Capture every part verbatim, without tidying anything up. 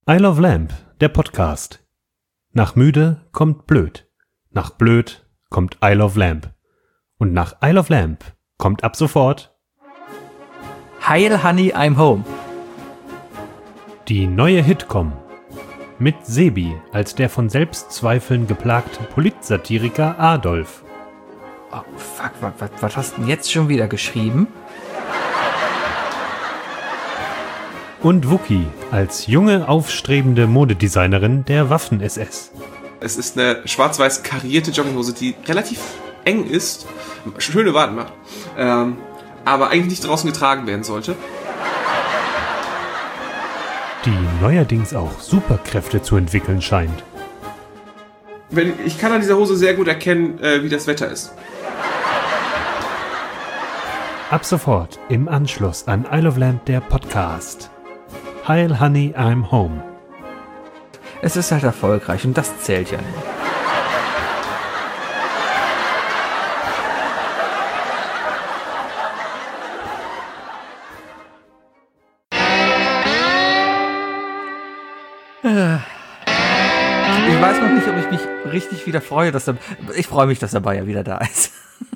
I Love Lamp, der Podcast. Nach müde kommt blöd. Nach blöd kommt I Love Lamp. Und nach I Love Lamp kommt ab sofort Heil Honey, I'm Home. Die neue Hitcom. Mit Sebi als der von Selbstzweifeln geplagte Politsatiriker Adolf. Oh, fuck, was, was, was hast du denn jetzt schon wieder geschrieben? Und Wookie als junge, aufstrebende Modedesignerin der Waffen-S S. Es ist eine schwarz-weiß karierte Jogginghose, die relativ eng ist, schöne Waden macht, ähm, aber eigentlich nicht draußen getragen werden sollte. Die neuerdings auch Superkräfte zu entwickeln scheint. Wenn, ich kann an dieser Hose sehr gut erkennen, äh, wie das Wetter ist. Ab sofort im Anschluss an I Love Lamp, der Podcast. Heil Honey, I'm Home. Es ist halt erfolgreich und das zählt ja nur. Ich weiß noch nicht, ob ich mich richtig wieder freue, dass er. Ich freue mich, dass der Bayer wieder da ist.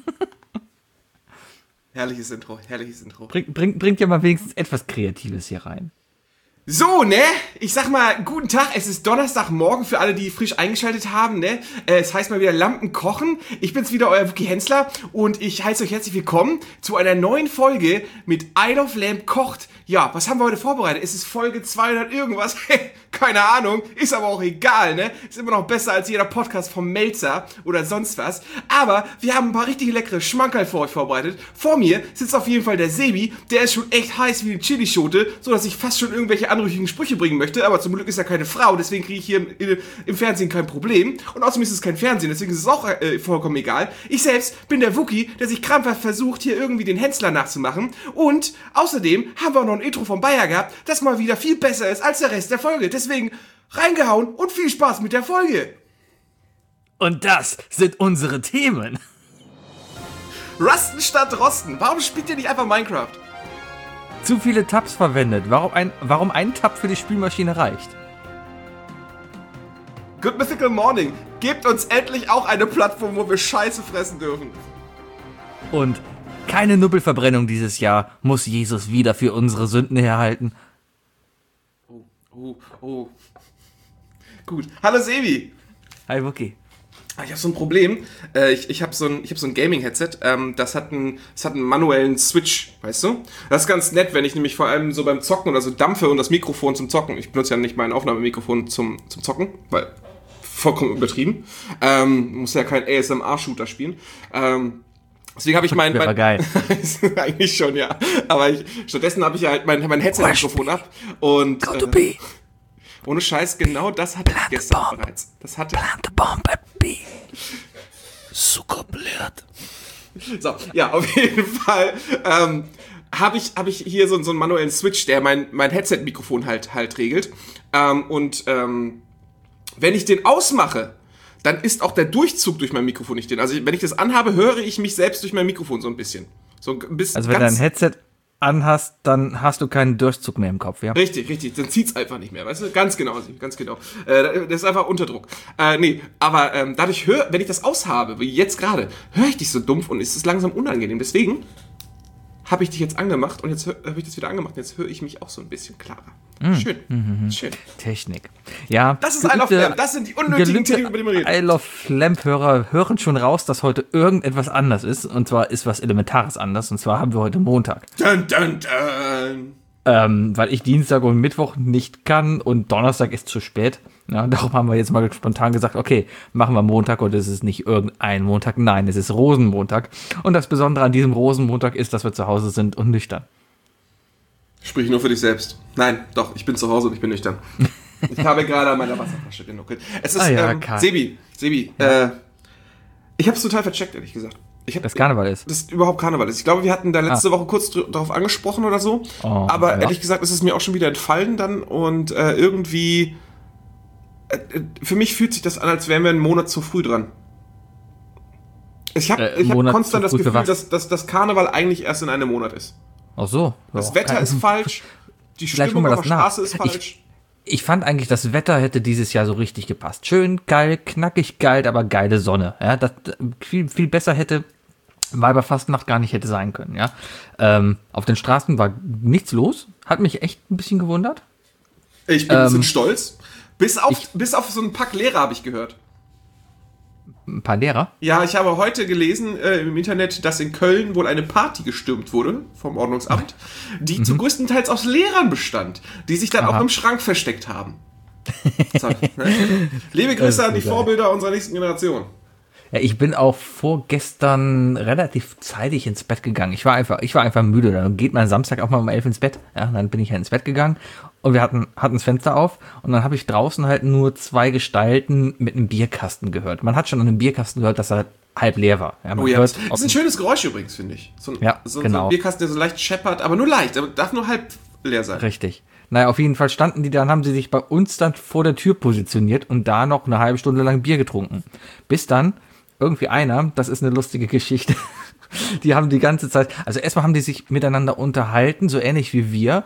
Herrliches Intro, herrliches Intro. Bring, bring, bringt ja mal wenigstens etwas Kreatives hier rein. So, ne? Ich sag mal, guten Tag, es ist Donnerstagmorgen für alle, die frisch eingeschaltet haben, ne? Äh, es heißt mal wieder Lampen kochen. Ich bin's wieder, euer Wookie Hensler, und ich heiße euch herzlich willkommen zu einer neuen Folge mit I Love Lamp kocht. Ja, was haben wir heute vorbereitet? Es ist Folge zweihundert irgendwas. Keine Ahnung, ist aber auch egal, ne? Ist immer noch besser als jeder Podcast vom Melzer oder sonst was. Aber wir haben ein paar richtig leckere Schmankerl für euch vorbereitet. Vor mir sitzt auf jeden Fall der Sebi, der ist schon echt heiß wie eine Chilischote, so dass ich fast schon irgendwelche anrüchigen Sprüche bringen möchte. Aber zum Glück ist er keine Frau, deswegen kriege ich hier im, im, im Fernsehen kein Problem. Und außerdem ist es kein Fernsehen, deswegen ist es auch äh, vollkommen egal. Ich selbst bin der Wookie, der sich krampfhaft versucht, hier irgendwie den Hensler nachzumachen. Und außerdem haben wir auch noch ein Intro vom Bayer gehabt, das mal wieder viel besser ist als der Rest der Folge. Deswegen reingehauen und viel Spaß mit der Folge. Und das sind unsere Themen. Rusten statt Rosten. Warum spielt ihr nicht einfach Minecraft? Zu viele Tabs verwendet. Warum ein, warum ein Tab für die Spülmaschine reicht. Good Mythical Morning. Gebt uns endlich auch eine Plattform, wo wir Scheiße fressen dürfen. Und keine Nubbelverbrennung dieses Jahr muss Jesus wieder für unsere Sünden herhalten. Oh, oh, oh. Gut. Hallo Sebi. Hi Wookie. Ich habe so ein Problem. Äh, ich ich habe so ein, ich hab so ein Gaming-Headset. Ähm, das, hat einen, das hat einen manuellen Switch, weißt du? Das ist ganz nett, wenn ich nämlich vor allem so beim Zocken oder so dampfe und das Mikrofon zum Zocken. Ich benutze ja nicht mein Aufnahmemikrofon zum, zum Zocken, weil vollkommen übertrieben. Ähm, muss ja kein A S M R-Shooter spielen. Ähm, Deswegen habe ich mein, mein geil. eigentlich schon, ja. Aber ich, stattdessen habe ich ja halt mein, mein Headset-Mikrofon ab und äh, ohne Scheiß, genau das hatte ich gestern bereits. Das hatte Plant the bomb at B. Super blöd. So, ja, auf jeden Fall ähm, habe ich, hab ich hier so, so einen manuellen Switch, der mein, mein Headset-Mikrofon halt, halt regelt. Ähm, und ähm, wenn ich den ausmache, dann ist auch der Durchzug durch mein Mikrofon nicht drin. Also wenn ich das anhabe, höre ich mich selbst durch mein Mikrofon so ein bisschen. So ein bisschen also wenn du ein Headset anhast, dann hast du keinen Durchzug mehr im Kopf, ja? Richtig, richtig. Dann zieht's einfach nicht mehr, weißt du? Ganz genau, ganz genau. Äh, das ist einfach Unterdruck. Äh, nee, aber ähm, dadurch höre, wenn ich das aushabe, wie jetzt gerade, höre ich dich so dumpf und ist es langsam unangenehm. Deswegen habe ich dich jetzt angemacht und jetzt habe ich das wieder angemacht und jetzt höre ich mich auch so ein bisschen klarer. Mm. Schön, mm-hmm. schön. Technik. Ja. Das ist I Love Lamp, das sind die unnötigen Themen, über die man redet. I Love Lamp-Hörer hören schon raus, dass heute irgendetwas anders ist. Und zwar ist was Elementares anders. Und zwar haben wir heute Montag. Dun, dun, dun. Ähm, weil ich Dienstag und Mittwoch nicht kann und Donnerstag ist zu spät. Ja, darum haben wir jetzt mal spontan gesagt, okay, machen wir Montag und es ist nicht irgendein Montag. Nein, es ist Rosenmontag. Und das Besondere an diesem Rosenmontag ist, dass wir zu Hause sind und nüchtern. Sprich nur für dich selbst. Nein, doch, ich bin zu Hause und ich bin nüchtern. Ich habe gerade an meiner Wasserflasche genuckelt. Es ist, ah ja, ähm, Sebi, Sebi, ja. äh, ich habe es total vercheckt, ehrlich gesagt. Ich hab, das Karneval ist. Das ist überhaupt Karneval ist. Ich glaube, wir hatten da letzte ah. Woche kurz dr- darauf angesprochen oder so. Oh, aber ja. ehrlich gesagt ist es mir auch schon wieder entfallen dann und äh, irgendwie äh, für mich fühlt sich das an, als wären wir einen Monat zu früh dran. Ich habe äh, hab konstant das Gefühl, dass, dass das Karneval eigentlich erst in einem Monat ist. Ach so. Das Wetter ist falsch, die Stimmung auf der Straße ist falsch. Ich fand eigentlich, das Wetter hätte dieses Jahr so richtig gepasst. Schön, geil, knackig geil, aber geile Sonne. Ja, das viel, viel besser hätte Weiberfastnacht gar nicht hätte sein können. Ja, ähm, auf den Straßen war nichts los. Hat mich echt ein bisschen gewundert. Ich bin ein bisschen Ähm, stolz. Bis auf, ich- bis auf so einen Pack Lehrer habe ich gehört. Ein paar Lehrer. Ja, ich habe heute gelesen äh, im Internet, dass in Köln wohl eine Party gestürmt wurde vom Ordnungsamt, die zu größtenteils aus Lehrern bestand, die sich dann Aha. auch im Schrank versteckt haben. So, ne? Liebe Grüße an die geil. Vorbilder unserer nächsten Generation. Ja, ich bin auch vorgestern relativ zeitig ins Bett gegangen. Ich war einfach, ich war einfach müde. Dann geht man Samstag auch mal um elf ins Bett. Ja, dann bin ich halt ins Bett gegangen und wir hatten, hatten das Fenster auf und dann habe ich draußen halt nur zwei Gestalten mit einem Bierkasten gehört. Man hat schon an einem Bierkasten gehört, dass er halb leer war. Ja, man Oh ja, hört das aus ist ein dem- schönes Geräusch übrigens, finde ich. So ein, Ja, so, so genau. ein Bierkasten, der so leicht scheppert, aber nur leicht, aber darf nur halb leer sein. Richtig. Naja, auf jeden Fall standen die dann, haben sie sich bei uns dann vor der Tür positioniert und da noch eine halbe Stunde lang Bier getrunken. Bis dann irgendwie einer, das ist eine lustige Geschichte, die haben die ganze Zeit, also erstmal haben die sich miteinander unterhalten, so ähnlich wie wir,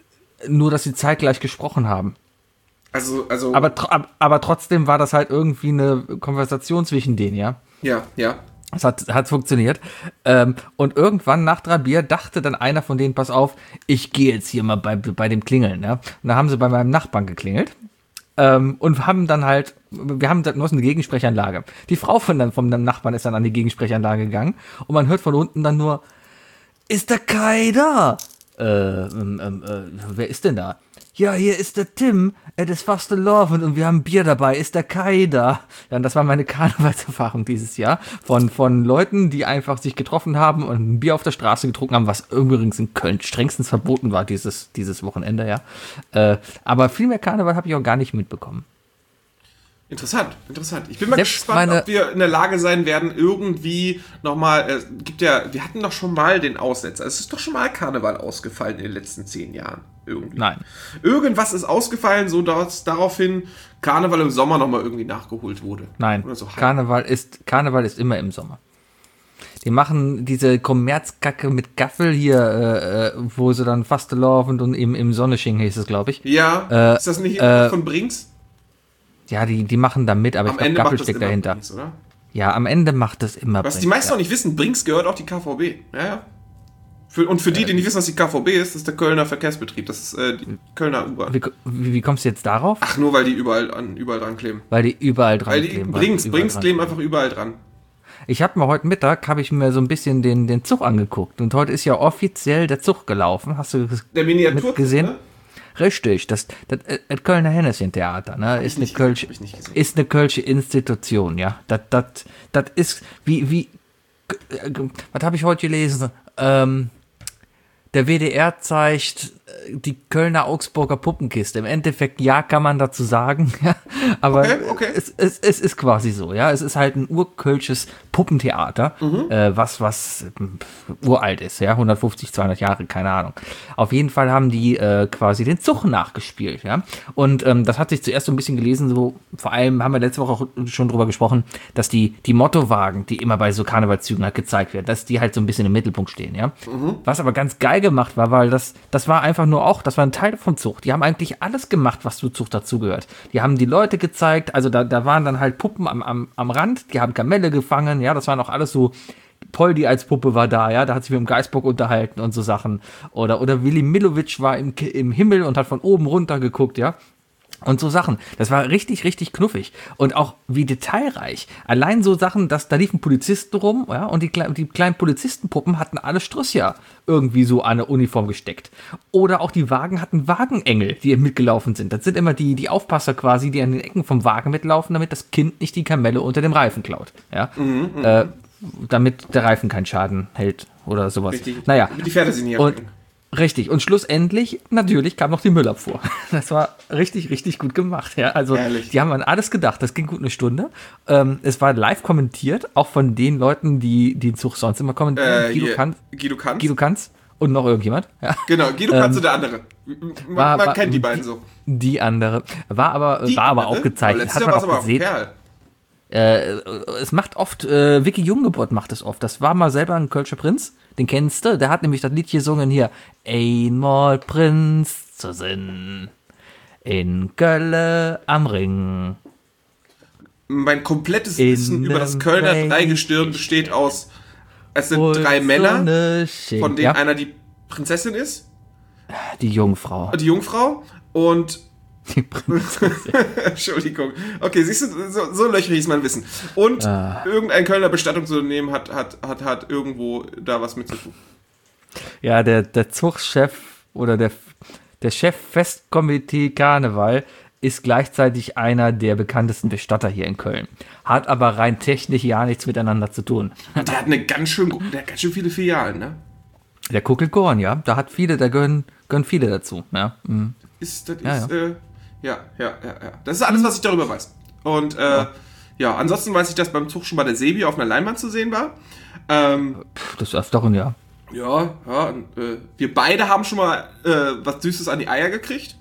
nur dass sie zeitgleich gesprochen haben. Also, also, Aber, tr- ab- aber trotzdem war das halt irgendwie eine Konversation zwischen denen, ja. ja, ja. Es hat, hat funktioniert. Ähm, und irgendwann nach drei Bier dachte dann einer von denen, pass auf, ich gehe jetzt hier mal bei, bei dem Klingeln. Ja? Und da haben sie bei meinem Nachbarn geklingelt. Ähm, und haben dann halt, wir haben dann nur eine Gegensprechanlage. Die Frau von dann, vom Nachbarn ist dann an die Gegensprechanlage gegangen. Und man hört von unten dann nur, ist der Kai da? Äh, ähm, ähm, äh, wer ist denn da? Ja, hier ist der Tim, er ist fast Love und wir haben Bier dabei, ist der Kai da? Ja, und das war meine Karnevalserfahrung dieses Jahr von, von Leuten, die einfach sich getroffen haben und ein Bier auf der Straße getrunken haben, was übrigens in Köln strengstens verboten war dieses, dieses Wochenende, ja. Äh, aber viel mehr Karneval habe ich auch gar nicht mitbekommen. Interessant, interessant. Ich bin mal Selbst gespannt, meine- ob wir in der Lage sein werden, irgendwie nochmal, äh, gibt ja, wir hatten doch schon mal den Aussetzer. Es ist doch schon mal Karneval ausgefallen in den letzten zehn Jahren. Irgendwie. Nein. Irgendwas ist ausgefallen, so dass daraufhin Karneval im Sommer nochmal irgendwie nachgeholt wurde. Nein, Oder so halb. Karneval ist, Karneval ist immer im Sommer. Die machen diese Kommerzkacke mit Gaffel hier, äh, äh, wo sie dann fast laufen und im, im Sonnesching hieß es, glaube ich. Ja, Äh, ist das nicht äh, irgendwas von Brinks? Ja, die, die machen da mit, aber Am ich glaube, Ende Gaffel macht das steckt immer dahinter. Brinks, oder? Ja, am Ende macht das immer Was die Brinks, meisten ja. noch nicht wissen, Brinks gehört auch die K V B. Ja, ja. Für, und für die, die nicht wissen, was die K V B ist, das ist der Kölner Verkehrsbetrieb. Das ist äh, die Kölner U-Bahn. Wie, wie, wie kommst du jetzt darauf? Ach, nur weil die überall, an, überall dran kleben. Weil die überall dran Weil die kleben. weil Brinks, die überall Brinks dran kleben einfach überall dran. Ich habe mir heute Mittag, habe ich mir so ein bisschen den, den Zug angeguckt. Und heute ist ja offiziell der Zug gelaufen. Hast du das Der Miniatur gesehen? Ne? Richtig, das, das, das Kölner Hennessy-Theater, ne, ist eine nicht gesehen, Kölsche, hab ich nicht gesehen. ist eine Kölsche Institution, ja. Das, das, das ist, wie, wie, äh, was habe ich heute gelesen? Ähm, der W D R zeigt äh, die Kölner Augsburger Puppenkiste. Im Endeffekt, ja, kann man dazu sagen, ja, aber Okay, okay. Es, es, es ist quasi so, ja. Es ist halt ein urkölsches Puppentheater, Mhm. äh, was, was äh, uralt ist, ja, hundertfünfzig, zweihundert Jahre, keine Ahnung. Auf jeden Fall haben die äh, quasi den Zug nachgespielt, ja. Und ähm, das hat sich zuerst so ein bisschen gelesen, so, vor allem haben wir letzte Woche auch schon drüber gesprochen, dass die, die Mottowagen, die immer bei so Karnevalszügen halt gezeigt werden, dass die halt so ein bisschen im Mittelpunkt stehen, ja. Was aber ganz geil gemacht war, weil das, das war einfach nur auch, das war ein Teil vom Zug. Die haben eigentlich alles gemacht, was zu Zug dazugehört. Die haben die Leute gezeigt, also da, da waren dann halt Puppen am, am, am Rand, die haben Kamelle gefangen, ja, das waren auch alles so, Poldi als Puppe war da, ja, da hat sich mit dem Geißbock unterhalten und so Sachen. Oder, oder Willi Milovic war im, Ki- im Himmel und hat von oben runter geguckt, ja. Und so Sachen. Das war richtig, richtig knuffig. Und auch wie detailreich. Allein so Sachen, dass da liefen Polizisten rum, ja, und die, klei- die kleinen Polizistenpuppen hatten alle Strüssia irgendwie so an eine Uniform gesteckt. Oder auch die Wagen hatten Wagenengel, die mitgelaufen sind. Das sind immer die, die Aufpasser quasi, die an den Ecken vom Wagen mitlaufen, damit das Kind nicht die Kamelle unter dem Reifen klaut. Ja. äh, damit der Reifen keinen Schaden hält oder sowas. Richtig. Naja. Damit die Pferde sie nicht Und, erschrecken. richtig. Und schlussendlich, natürlich, kam noch die Müllabfuhr. Das war richtig, richtig gut gemacht. Ja, also, Herrlich. die haben an alles gedacht. Das ging gut eine Stunde. Ähm, es war live kommentiert, auch von den Leuten, die, die den Zug sonst immer kommentieren. Äh, Guido, hier, Kanz, Guido Kanz. Guido Kanz und noch irgendjemand. Ja. Genau, Guido Kanz und der andere. Man, war- man war- kennt die beiden so. Die andere. War aber, Die war aber andere? auch gezeichnet. Letztes Hat Jahr man war's auch aber ein gesehen. Kerl. Äh, es macht oft, äh, Vicky Jungeburt macht es oft. Das war mal selber ein Kölscher Prinz. Den kennst du? Der hat nämlich das Lied gesungen hier. Einmal Prinz zu sein. In Gölle am Ring. Mein komplettes In Wissen über das dem Kölner Weg Dreigestirn besteht aus, es sind Wo drei Männer, Sonne scheint. von denen Ja, einer die Prinzessin ist, die Jungfrau. die Jungfrau und Die Prinzessin. Entschuldigung. Okay, siehst du, so, so löchrig ist mein Wissen. Und Ah. irgendein Kölner Bestattungsunternehmen hat, hat, hat, hat irgendwo da was mit zu tun. Ja, der, der Zugchef oder der, der Chef Festkomitee Karneval ist gleichzeitig einer der bekanntesten Bestatter hier in Köln. Hat aber rein technisch ja nichts miteinander zu tun. Der hat eine ganz schön, der hat ganz schön viele Filialen, ne? Der Kuckelkorn, ja, da hat viele, da gehören, gehören viele dazu. Ja, mhm. Ist, das Ja, ist, ja. Äh, ja, ja, ja, ja. Das ist alles, was ich darüber weiß. Und, äh, ja. ja, ansonsten weiß ich, dass beim Zug schon mal der Sebi auf einer Leinwand zu sehen war. Ähm, Puh, das öfteren, ja. ja, ja, und, äh, wir beide haben schon mal äh, was Süßes an die Eier gekriegt.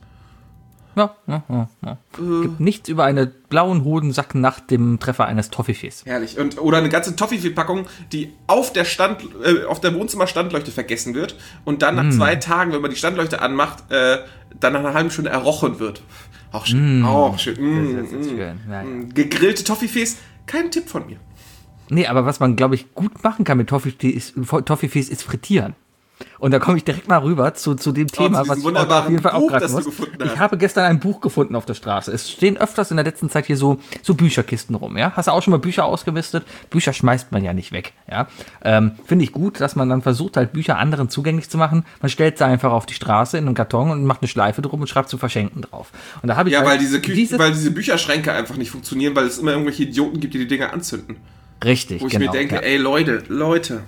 Ja, ja, ja, ja. Gibt nichts über einen blauen Hodensack nach dem Treffer eines Toffifees. Herrlich. Und, oder eine ganze Toffifee-Packung, die auf der Stand, äh, auf der Wohnzimmer-Standleuchte vergessen wird und dann nach mm. zwei Tagen, wenn man die Standleuchte anmacht, äh, dann nach einer halben Stunde errochen wird. Auch schön. Mm. Auch schön. Mm, Das ist mm, schön. Ja, ja. Gegrillte Toffifees, kein Tipp von mir. Nee, aber was man, glaube ich, gut machen kann mit Toffifees, Toffifees ist frittieren. Und da komme ich direkt mal rüber zu, zu dem Thema, zu was diesem ich auf jeden Fall Buch, aufgreifen das du muss. gefunden hast. Ich habe gestern ein Buch gefunden auf der Straße. Es stehen öfters in der letzten Zeit hier so, so Bücherkisten rum. Ja? Hast du auch schon mal Bücher ausgemistet? Bücher schmeißt man ja nicht weg. Ja? Ähm, Finde ich gut, dass man dann versucht, halt Bücher anderen zugänglich zu machen. Man stellt sie einfach auf die Straße in einen Karton und macht eine Schleife drum und schreibt zu verschenken drauf. Und da habe ich Ja, halt weil diese, Kü diese weil diese Bücherschränke einfach nicht funktionieren, weil es immer irgendwelche Idioten gibt, die die Dinger anzünden. Richtig, Wo ich genau. mir denke, ja. ey Leute, Leute.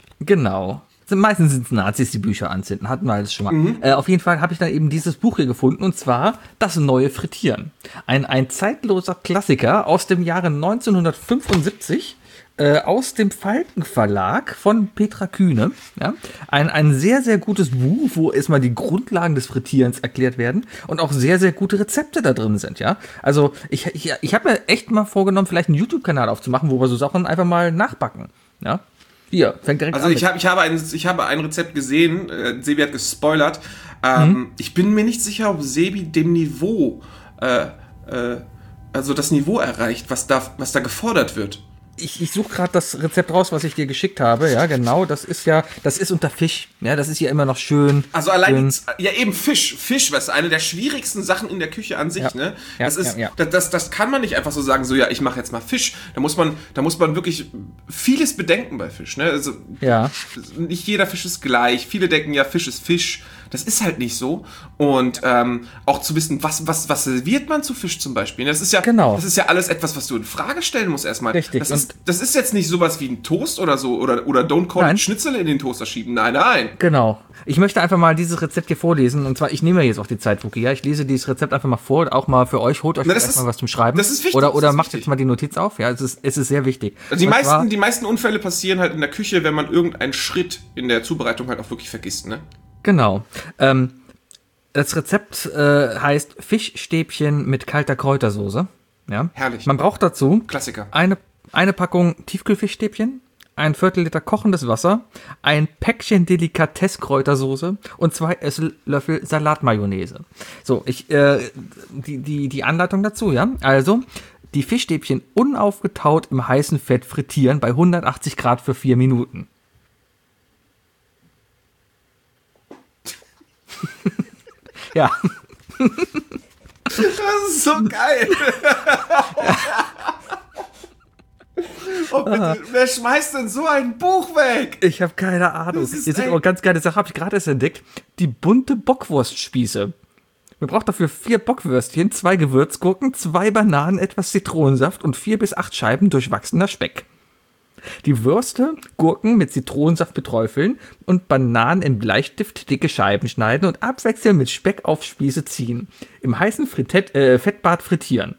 Genau. Meistens sind es Nazis, die Bücher anzünden. Hatten wir alles schon mal. Mhm. Äh, auf jeden Fall habe ich dann eben dieses Buch hier gefunden, und zwar Das neue Frittieren. Ein, ein zeitloser Klassiker aus dem Jahre neunzehnhundertfünfundsiebzig, äh, aus dem Falken Verlag von Petra Kühne. Ja? Ein, ein sehr, sehr gutes Buch, wo erstmal die Grundlagen des Frittierens erklärt werden und auch sehr, sehr gute Rezepte da drin sind. Ja? Also ich, ich, ich habe mir echt mal vorgenommen, vielleicht einen YouTube-Kanal aufzumachen, wo wir so Sachen einfach mal nachbacken. Ja? Hier, fängt direkt Also an. ich habe ich habe ein ich habe ein Rezept gesehen. Äh, Sebi hat gespoilert. Ähm, Mhm. Ich bin mir nicht sicher, ob Sebi dem Niveau, äh, äh, also das Niveau erreicht, was da was da gefordert wird. Ich, ich suche gerade das Rezept raus, was ich dir geschickt habe. Ja, genau. Das ist ja, das ist unter Fisch. Ja, das ist ja immer noch schön. Also allein, schön. die, ja eben Fisch, Fisch, was eine der schwierigsten Sachen in der Küche an sich, Ja. ne? Ja, Das ist, ja, ja. Das, das, das kann man nicht einfach so sagen, so ja, ich mache jetzt mal Fisch. Da muss man, da muss man wirklich vieles bedenken bei Fisch, ne? Also Ja. nicht jeder Fisch ist gleich. Viele denken ja, Fisch ist Fisch. Das ist halt nicht so. Und ähm, auch zu wissen, was, was, was serviert man zu Fisch zum Beispiel. Das ist ja, Genau. das ist ja alles etwas, was du in Frage stellen musst erstmal. Richtig. Das ist, das ist jetzt nicht sowas wie ein Toast oder so oder, oder don't call Nein. it Schnitzel in den Toaster schieben. Nein, nein. Genau. Ich möchte einfach mal dieses Rezept hier vorlesen. Und zwar, ich nehme ja jetzt auch die Zeit, Wookie. Ja, ich lese dieses Rezept einfach mal vor, auch mal für euch. Holt euch Na, das vielleicht ist- mal was zum Schreiben. das ist wichtig, Oder, das oder ist macht wichtig. jetzt mal die Notiz auf. Ja, es ist, es ist sehr wichtig. Also die Und zwar- meisten, die meisten Unfälle passieren halt in der Küche, wenn man irgendeinen Schritt in der Zubereitung halt auch wirklich vergisst, ne? Genau. Ähm, das Rezept äh, heißt Fischstäbchen mit kalter Kräutersoße. Ja. Herrlich. Man braucht dazu Klassiker. eine, eine Packung Tiefkühlfischstäbchen, ein Viertel Liter kochendes Wasser, ein Päckchen Delikatesskräutersoße und zwei Esslöffel Salatmayonnaise. So, ich, äh, die, die, die Anleitung dazu, ja. Also, die Fischstäbchen unaufgetaut im heißen Fett frittieren bei hundertachtzig Grad für vier Minuten. Ja. Das ist so geil. Oh, bitte, wer schmeißt denn so ein Buch weg? Ich habe keine Ahnung. Das ist Hier sind echt- auch ganz geile Sachen, habe ich gerade erst entdeckt. Die bunte Bockwurstspieße. Man braucht dafür vier Bockwürstchen, zwei Gewürzgurken, zwei Bananen, etwas Zitronensaft und vier bis acht Scheiben durchwachsener Speck. Die Würste, Gurken mit Zitronensaft beträufeln und Bananen in Bleistift dicke Scheiben schneiden und abwechselnd mit Speck auf Spieße ziehen. Im heißen Frittett, äh, Fettbad frittieren.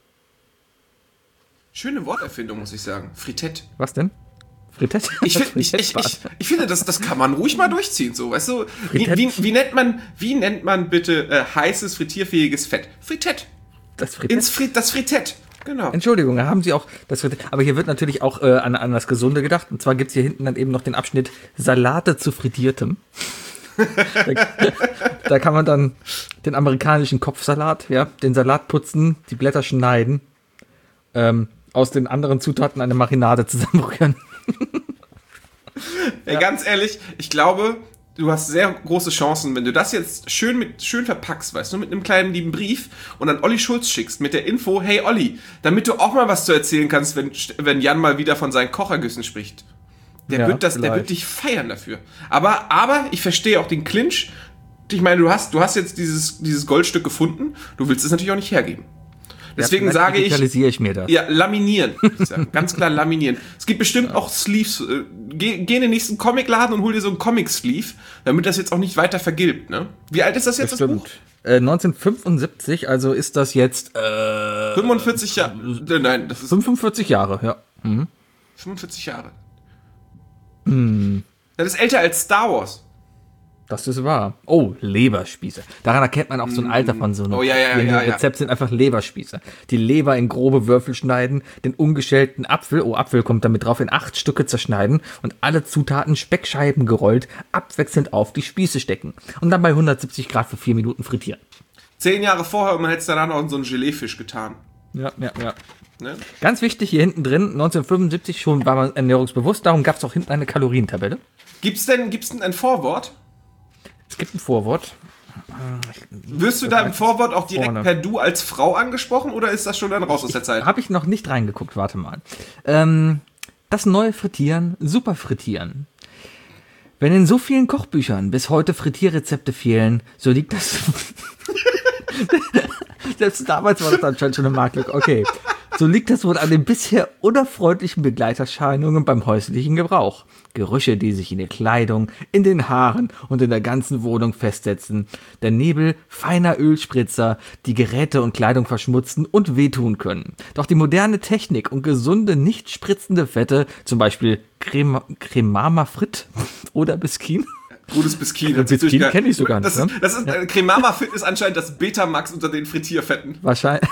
Schöne Worterfindung, muss ich sagen. Fritett. Was denn? Fritett? Ich, find, ich, ich, ich, ich finde, das, das kann man ruhig mal durchziehen, so, weißt du? Wie, Fritett. wie, wie, nennt, man, wie nennt man bitte äh, heißes, frittierfähiges Fett? Fritett. Das Fritett? Ins Frit, das Fritett. Genau. Entschuldigung, da haben sie auch das Fritett. Aber hier wird natürlich auch äh, an, an das Gesunde gedacht. Und zwar gibt es hier hinten dann eben noch den Abschnitt Salate zu frittiertem. da, da kann man dann den amerikanischen Kopfsalat, ja, den Salat putzen, die Blätter schneiden, ähm, aus den anderen Zutaten eine Marinade zusammenrühren. Ey, Ja. ganz ehrlich, ich glaube, du hast sehr große Chancen, wenn du das jetzt schön mit schön verpackst, weißt du, mit einem kleinen lieben Brief und an Olli Schulz schickst mit der Info, hey Olli, damit du auch mal was zu erzählen kannst, wenn, wenn Jan mal wieder von seinen Kochergüssen spricht. Der, Ja, wird das, der vielleicht. wird dich feiern dafür. Aber, aber ich verstehe auch den Clinch. Ich meine, du hast, du hast jetzt dieses, dieses Goldstück gefunden, du willst es natürlich auch nicht hergeben. Deswegen Ja, sage ich, digitalisiere ich mir das. ja, laminieren. würde ich sagen. Ganz klar laminieren. Es gibt bestimmt auch Sleeves. Äh, Geh, geh in den nächsten Comicladen und hol dir so einen Comic-Sleeve, damit das jetzt auch nicht weiter vergilbt, ne? Wie alt ist das jetzt, das, Buch? Stimmt. Äh, neunzehnhundertfünfundsiebzig, also ist das jetzt äh, fünfundvierzig Jahre. Äh, nein, das ist fünfundvierzig Jahre, ja. Mhm. fünfundvierzig Jahre. Das ist älter als Star Wars. Das ist wahr. Oh, Leberspieße. Daran erkennt man auch so ein Alter von so einem. Oh, ja, ja, Die in ja, dem ja. Rezept sind einfach Leberspieße. Die Leber in grobe Würfel schneiden, den ungeschälten Apfel, oh, Apfel kommt damit drauf, in acht Stücke zerschneiden und alle Zutaten Speckscheiben gerollt abwechselnd auf die Spieße stecken. Und dann bei hundertsiebzig Grad für vier Minuten frittieren. Zehn Jahre vorher und man hätte es danach noch in so einen Geleefisch getan. Ja, ja, ja. Ne? Ganz wichtig hier hinten drin, neunzehnhundertfünfundsiebzig schon war man ernährungsbewusst, darum gab es auch hinten eine Kalorientabelle. Gibt's denn, gibt's denn ein Vorwort? Es gibt ein Vorwort. Wirst du da im Vorwort auch direkt Vorne. per Du als Frau angesprochen oder ist das schon dann raus aus der Zeit? Habe ich noch nicht reingeguckt, warte mal. Ähm, das neue Frittieren, super Frittieren. Wenn in so vielen Kochbüchern bis heute Frittierrezepte fehlen, so liegt das... Selbst damals war das anscheinend schon eine Marktlücke. Okay. So liegt das wohl an den bisher unerfreulichen Begleiterscheinungen beim häuslichen Gebrauch. Gerüche, die sich in der Kleidung, in den Haaren und in der ganzen Wohnung festsetzen. Der Nebel feiner Ölspritzer, die Geräte und Kleidung verschmutzen und wehtun können. Doch die moderne Technik und gesunde, nicht spritzende Fette, zum Beispiel Crema, Cremama Frit oder Biskin, Gutes Biskin. Biskin kenn ich sogar nicht, Das ist, ne? das ist, äh, Cremama Fit ist anscheinend das Betamax unter den Frittierfetten. wahrscheinlich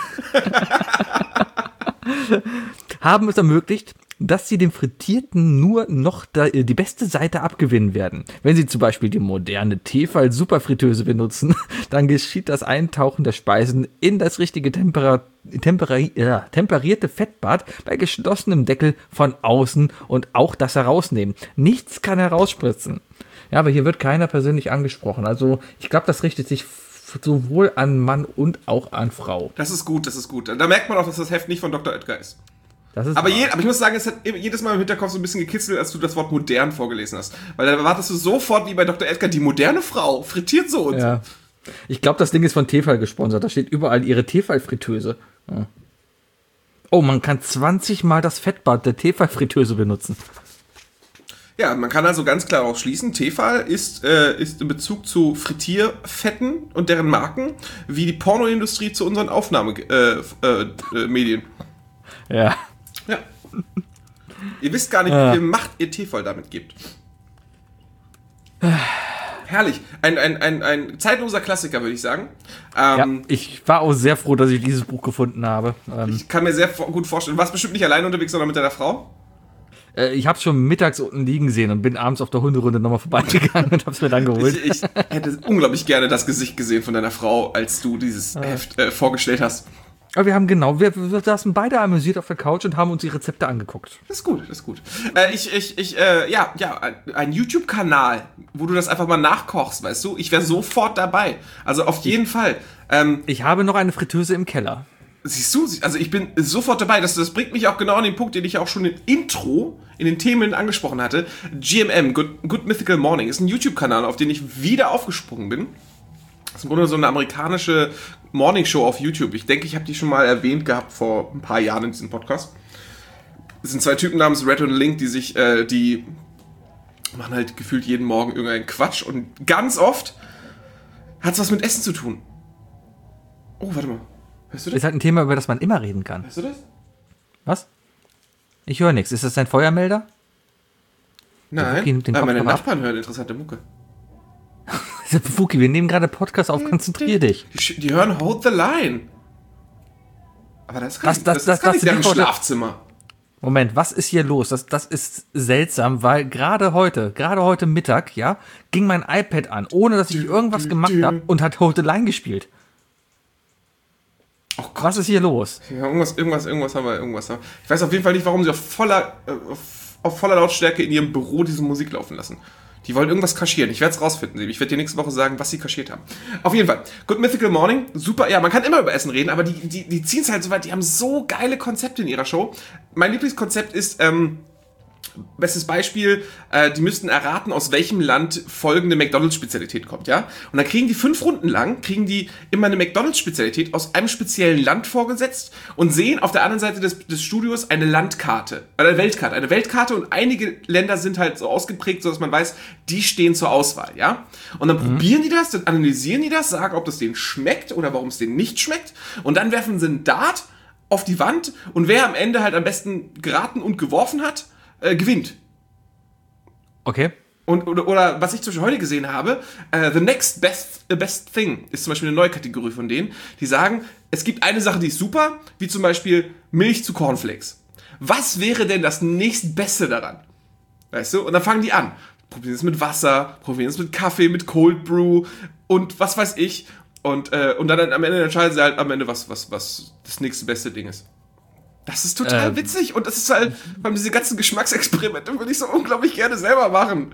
haben es ermöglicht, dass sie dem Frittierten nur noch da, die beste Seite abgewinnen werden. Wenn sie zum Beispiel die moderne Tefal-Superfritteuse benutzen, dann geschieht das Eintauchen der Speisen in das richtige Tempera Tempera ja, temperierte Fettbad bei geschlossenem Deckel von außen und auch das herausnehmen. Nichts kann herausspritzen. Ja, aber hier wird keiner persönlich angesprochen. Also ich glaube, das richtet sich f- sowohl an Mann und auch an Frau. Das ist gut, das ist gut. Da merkt man auch, dass das Heft nicht von Doktor Oetker ist. Das ist Aber, wahr. je, aber ich muss sagen, es hat jedes Mal im Hinterkopf so ein bisschen gekitzelt, als du das Wort modern vorgelesen hast. Weil da erwartest du sofort, wie bei Doktor Oetker, die moderne Frau frittiert so und Ja. Ich glaube, das Ding ist von Tefal gesponsert. Da steht überall ihre Tefal-Fritteuse. Ja. Oh, man kann zwanzig Mal das Fettbad der Tefal-Fritteuse benutzen. Ja, man kann also ganz klar auch schließen, Tefal ist, äh, ist in Bezug zu Frittierfetten und deren Marken wie die Pornoindustrie zu unseren Aufnahmemedien. Äh, äh, Medien. Ja. Ja. Ihr wisst gar nicht, wie viel Macht ihr Tefal damit gibt. Herrlich. Ein, ein, ein, ein zeitloser Klassiker, würde ich sagen. ja. Ähm, Ich war auch sehr froh, dass ich dieses Buch gefunden habe. Ähm, Ich kann mir sehr vor- gut vorstellen. Du warst bestimmt nicht allein unterwegs, sondern mit deiner Frau. äh, ich habe schon mittags unten liegen sehen und bin abends auf der Hunderunde nochmal vorbeigegangen und habe es mir dann geholt. Ich, ich hätte unglaublich gerne das Gesicht gesehen von deiner Frau, als du dieses Heft äh, vorgestellt hast. Aber wir haben genau, wir, wir saßen beide amüsiert auf der Couch und haben uns die Rezepte angeguckt. Das ist gut, das ist gut. Äh, ich, ich, ich, äh, ja, ja, ein, ein YouTube-Kanal, wo du das einfach mal nachkochst, weißt du? Ich wäre sofort dabei. Also auf jeden Fall. Ähm, Ich habe noch eine Fritteuse im Keller. siehst du, also ich bin sofort dabei. Das, das bringt mich auch genau an den Punkt, den ich auch schon im Intro, in den Themen angesprochen hatte. G M M, Good, Good Mythical Morning, ist ein YouTube-Kanal, auf den ich wieder aufgesprungen bin. Das ist im Grunde so eine amerikanische Morningshow auf YouTube. Ich denke, ich habe die schon mal erwähnt gehabt vor ein paar Jahren in diesem Podcast. Es sind zwei Typen namens Red und Link, die sich, äh, die machen halt gefühlt jeden Morgen irgendeinen Quatsch und ganz oft hat es was mit Essen zu tun. Oh, warte mal. Hörst du das? Ist halt ein Thema, über das man immer reden kann. Hörst du das? Was? Ich höre nichts. Ist das ein Feuermelder? Nein, Fuki nimmt den ah, Kopf meine aber ab. Nachbarn hören interessante Mucke. Fuki, wir nehmen gerade Podcast auf, konzentrier dich. Die, sch- die hören Hold the Line. Aber das, kann Das- nicht, das- das, das- ist gar das nicht deren sind die Worte- Schlafzimmer. Moment, was ist hier los? Das, das ist seltsam, weil gerade heute, gerade heute Mittag, ja, ging mein iPad an, ohne dass ich irgendwas gemacht habe und hat Hold the Line gespielt. Oh Gott. Was ist hier los? Ja, irgendwas, irgendwas, irgendwas haben wir, irgendwas haben wir. Ich weiß auf jeden Fall nicht, warum sie auf voller, äh, auf, auf voller Lautstärke in ihrem Büro diese Musik laufen lassen. Die wollen irgendwas kaschieren. Ich werde es rausfinden. Ich werde dir nächste Woche sagen, was sie kaschiert haben. Auf jeden Fall. Good Mythical Morning. Super. Ja, man kann immer über Essen reden, aber die, die, die ziehen es halt so weit. Die haben so geile Konzepte in ihrer Show. Mein Lieblingskonzept ist, ähm, bestes Beispiel, äh, die müssten erraten, aus welchem Land folgende McDonald's-Spezialität kommt, ja? Und dann kriegen die fünf Runden lang, kriegen die immer eine McDonald's-Spezialität aus einem speziellen Land vorgesetzt und sehen auf der anderen Seite des, des Studios eine Landkarte, eine Weltkarte, eine Weltkarte und einige Länder sind halt so ausgeprägt, sodass man weiß, die stehen zur Auswahl, ja? Und dann mhm. probieren die das, dann analysieren die das, sagen, ob das denen schmeckt oder warum es denen nicht schmeckt und dann werfen sie einen Dart auf die Wand und wer am Ende halt am besten geraten und geworfen hat, Äh, gewinnt. Okay. Und, oder, oder was ich zum Beispiel heute gesehen habe, uh, The Next Best, uh, Best Thing ist zum Beispiel eine neue Kategorie von denen, die sagen, es gibt eine Sache, die ist super, wie zum Beispiel Milch zu Cornflakes. Was wäre denn das nächstbeste daran? Weißt du? Und dann fangen die an. Probieren es mit Wasser, probieren es mit Kaffee, mit Cold Brew und was weiß ich. Und, äh, und dann am Ende entscheiden sie halt am Ende, was, was, was das nächste beste Ding ist. Das ist total ähm, witzig und das ist halt, weil diese ganzen Geschmacksexperimente würde ich so unglaublich gerne selber machen.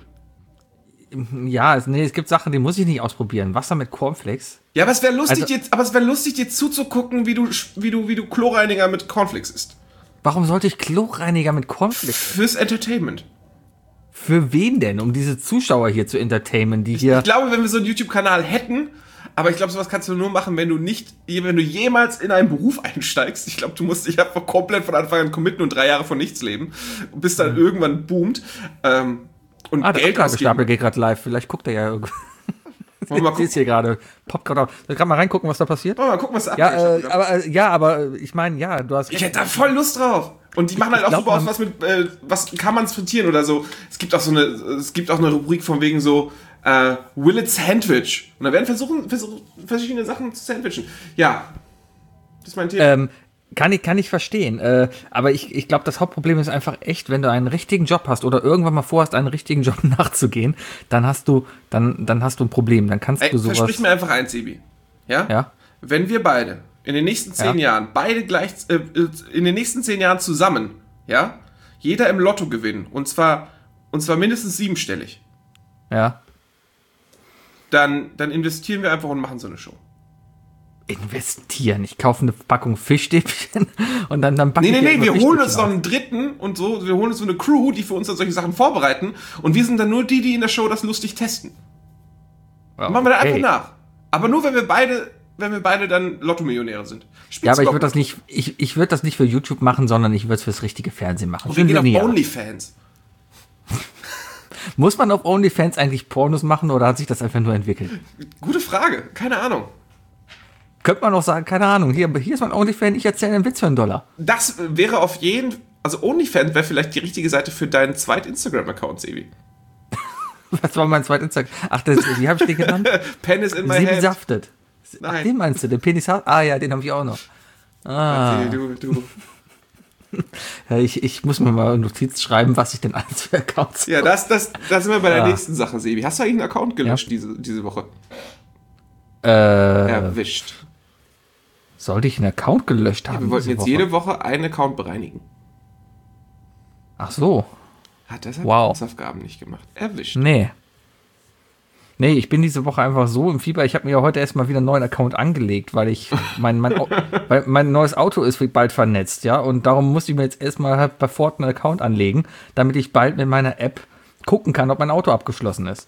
Ja, es, nee, es gibt Sachen, die muss ich nicht ausprobieren. Wasser mit Cornflakes. Ja, aber es wäre lustig, also, jetzt, aber es wäre lustig, dir zuzugucken, wie du, wie du, wie du Kloreiniger mit Cornflakes isst. Warum sollte ich Kloreiniger mit Cornflakes? Fürs Entertainment. Für wen denn? Um diese Zuschauer hier zu entertainen, die hier. Ich glaube, wenn wir so einen YouTube-Kanal hätten. Aber ich glaube, sowas kannst du nur machen, wenn du nicht, wenn du jemals in einen Beruf einsteigst. Ich glaube, du musst dich einfach komplett von Anfang an committen und drei Jahre von nichts leben, bis dann mhm. irgendwann boomt. Ähm, und ah, der Geld Abgabestapel geht gerade live. Vielleicht guckt er ja irgendwo. Ich sehe es hier gerade. Poppt gerade auf. Soll ich gerade mal reingucken, was da passiert? Oh, mal gucken, was da ja, äh, aber, äh, ja, aber ich meine, ja, du hast. Ich hätte da voll Lust drauf. Und die machen halt auch glaub, super aus, was mit, äh, was kann man frittieren oder so. Es gibt auch so eine, es gibt auch eine Rubrik von wegen so, Uh, will it sandwich? Und da werden versuchen, versuchen, verschiedene Sachen zu sandwichen. Ja, das ist mein Thema. Ähm, kann ich, kann ich verstehen. Äh, aber ich, ich glaube, das Hauptproblem ist einfach echt, wenn du einen richtigen Job hast oder irgendwann mal vorhast, einen richtigen Job nachzugehen, dann hast du, dann, dann hast du ein Problem. Dann kannst Ey, du sowas. Versprich mir einfach eins, Sebi. Ja? Ja. Wenn wir beide in den nächsten zehn ja. Jahren, beide gleich, äh, in den nächsten zehn Jahren zusammen, ja, jeder im Lotto gewinnen, und zwar, und zwar mindestens siebenstellig. Ja. Dann, dann investieren wir einfach und machen so eine Show. Investieren? Ich kaufe eine Packung Fischstäbchen und dann, dann backen wir. Nee, nee, nee, wir holen uns auf. noch einen dritten und so. Wir holen uns so eine Crew, die für uns dann solche Sachen vorbereiten. Und wir sind dann nur die, die in der Show das lustig testen. Ja, machen wir da okay. einfach nach. Aber nur, wenn wir beide, wenn wir beide dann Lotto-Millionäre sind. Spielst ja, aber ich würde das nicht, ich, ich würde das nicht für YouTube machen, sondern ich würde es fürs richtige Fernsehen machen. Und wir gehen auf OnlyFans. Muss man auf OnlyFans eigentlich Pornos machen oder hat sich das einfach nur entwickelt? Gute Frage, keine Ahnung. Könnte man auch sagen, keine Ahnung, hier, hier ist mein OnlyFans, ich erzähle einen Witz für einen Dollar. Das wäre auf jeden, also OnlyFans wäre vielleicht die richtige Seite für deinen zweiten Instagram-Account, Sebi. Was war mein zweiter Instagram? Ach, das, wie habe ich den genannt? Penis in my Sieben hand. Saftet. Nein. Ach, den meinst du, den Penis? Ah ja, den habe ich auch noch. Ah. Du, du. Ja, ich, ich muss mir mal eine Notiz schreiben, was ich denn alles für Accounts habe. Ja, das, das, das sind wir bei der ah. nächsten Sache, Sebi. Hast du eigentlich einen Account gelöscht ja. diese, diese Woche? Äh, Erwischt. Sollte ich einen Account gelöscht haben? Ja, wir wollten jetzt Woche? jede Woche einen Account bereinigen. Ach so. Hat deshalb wow. Hausaufgaben nicht gemacht. Erwischt. Nee. Nee, ich bin diese Woche einfach so im Fieber. Ich habe mir ja heute erstmal wieder einen neuen Account angelegt, weil ich mein, mein, weil mein neues Auto ist bald vernetzt, ja. Und darum muss ich mir jetzt erstmal halt bei Ford einen Account anlegen, damit ich bald mit meiner App gucken kann, ob mein Auto abgeschlossen ist.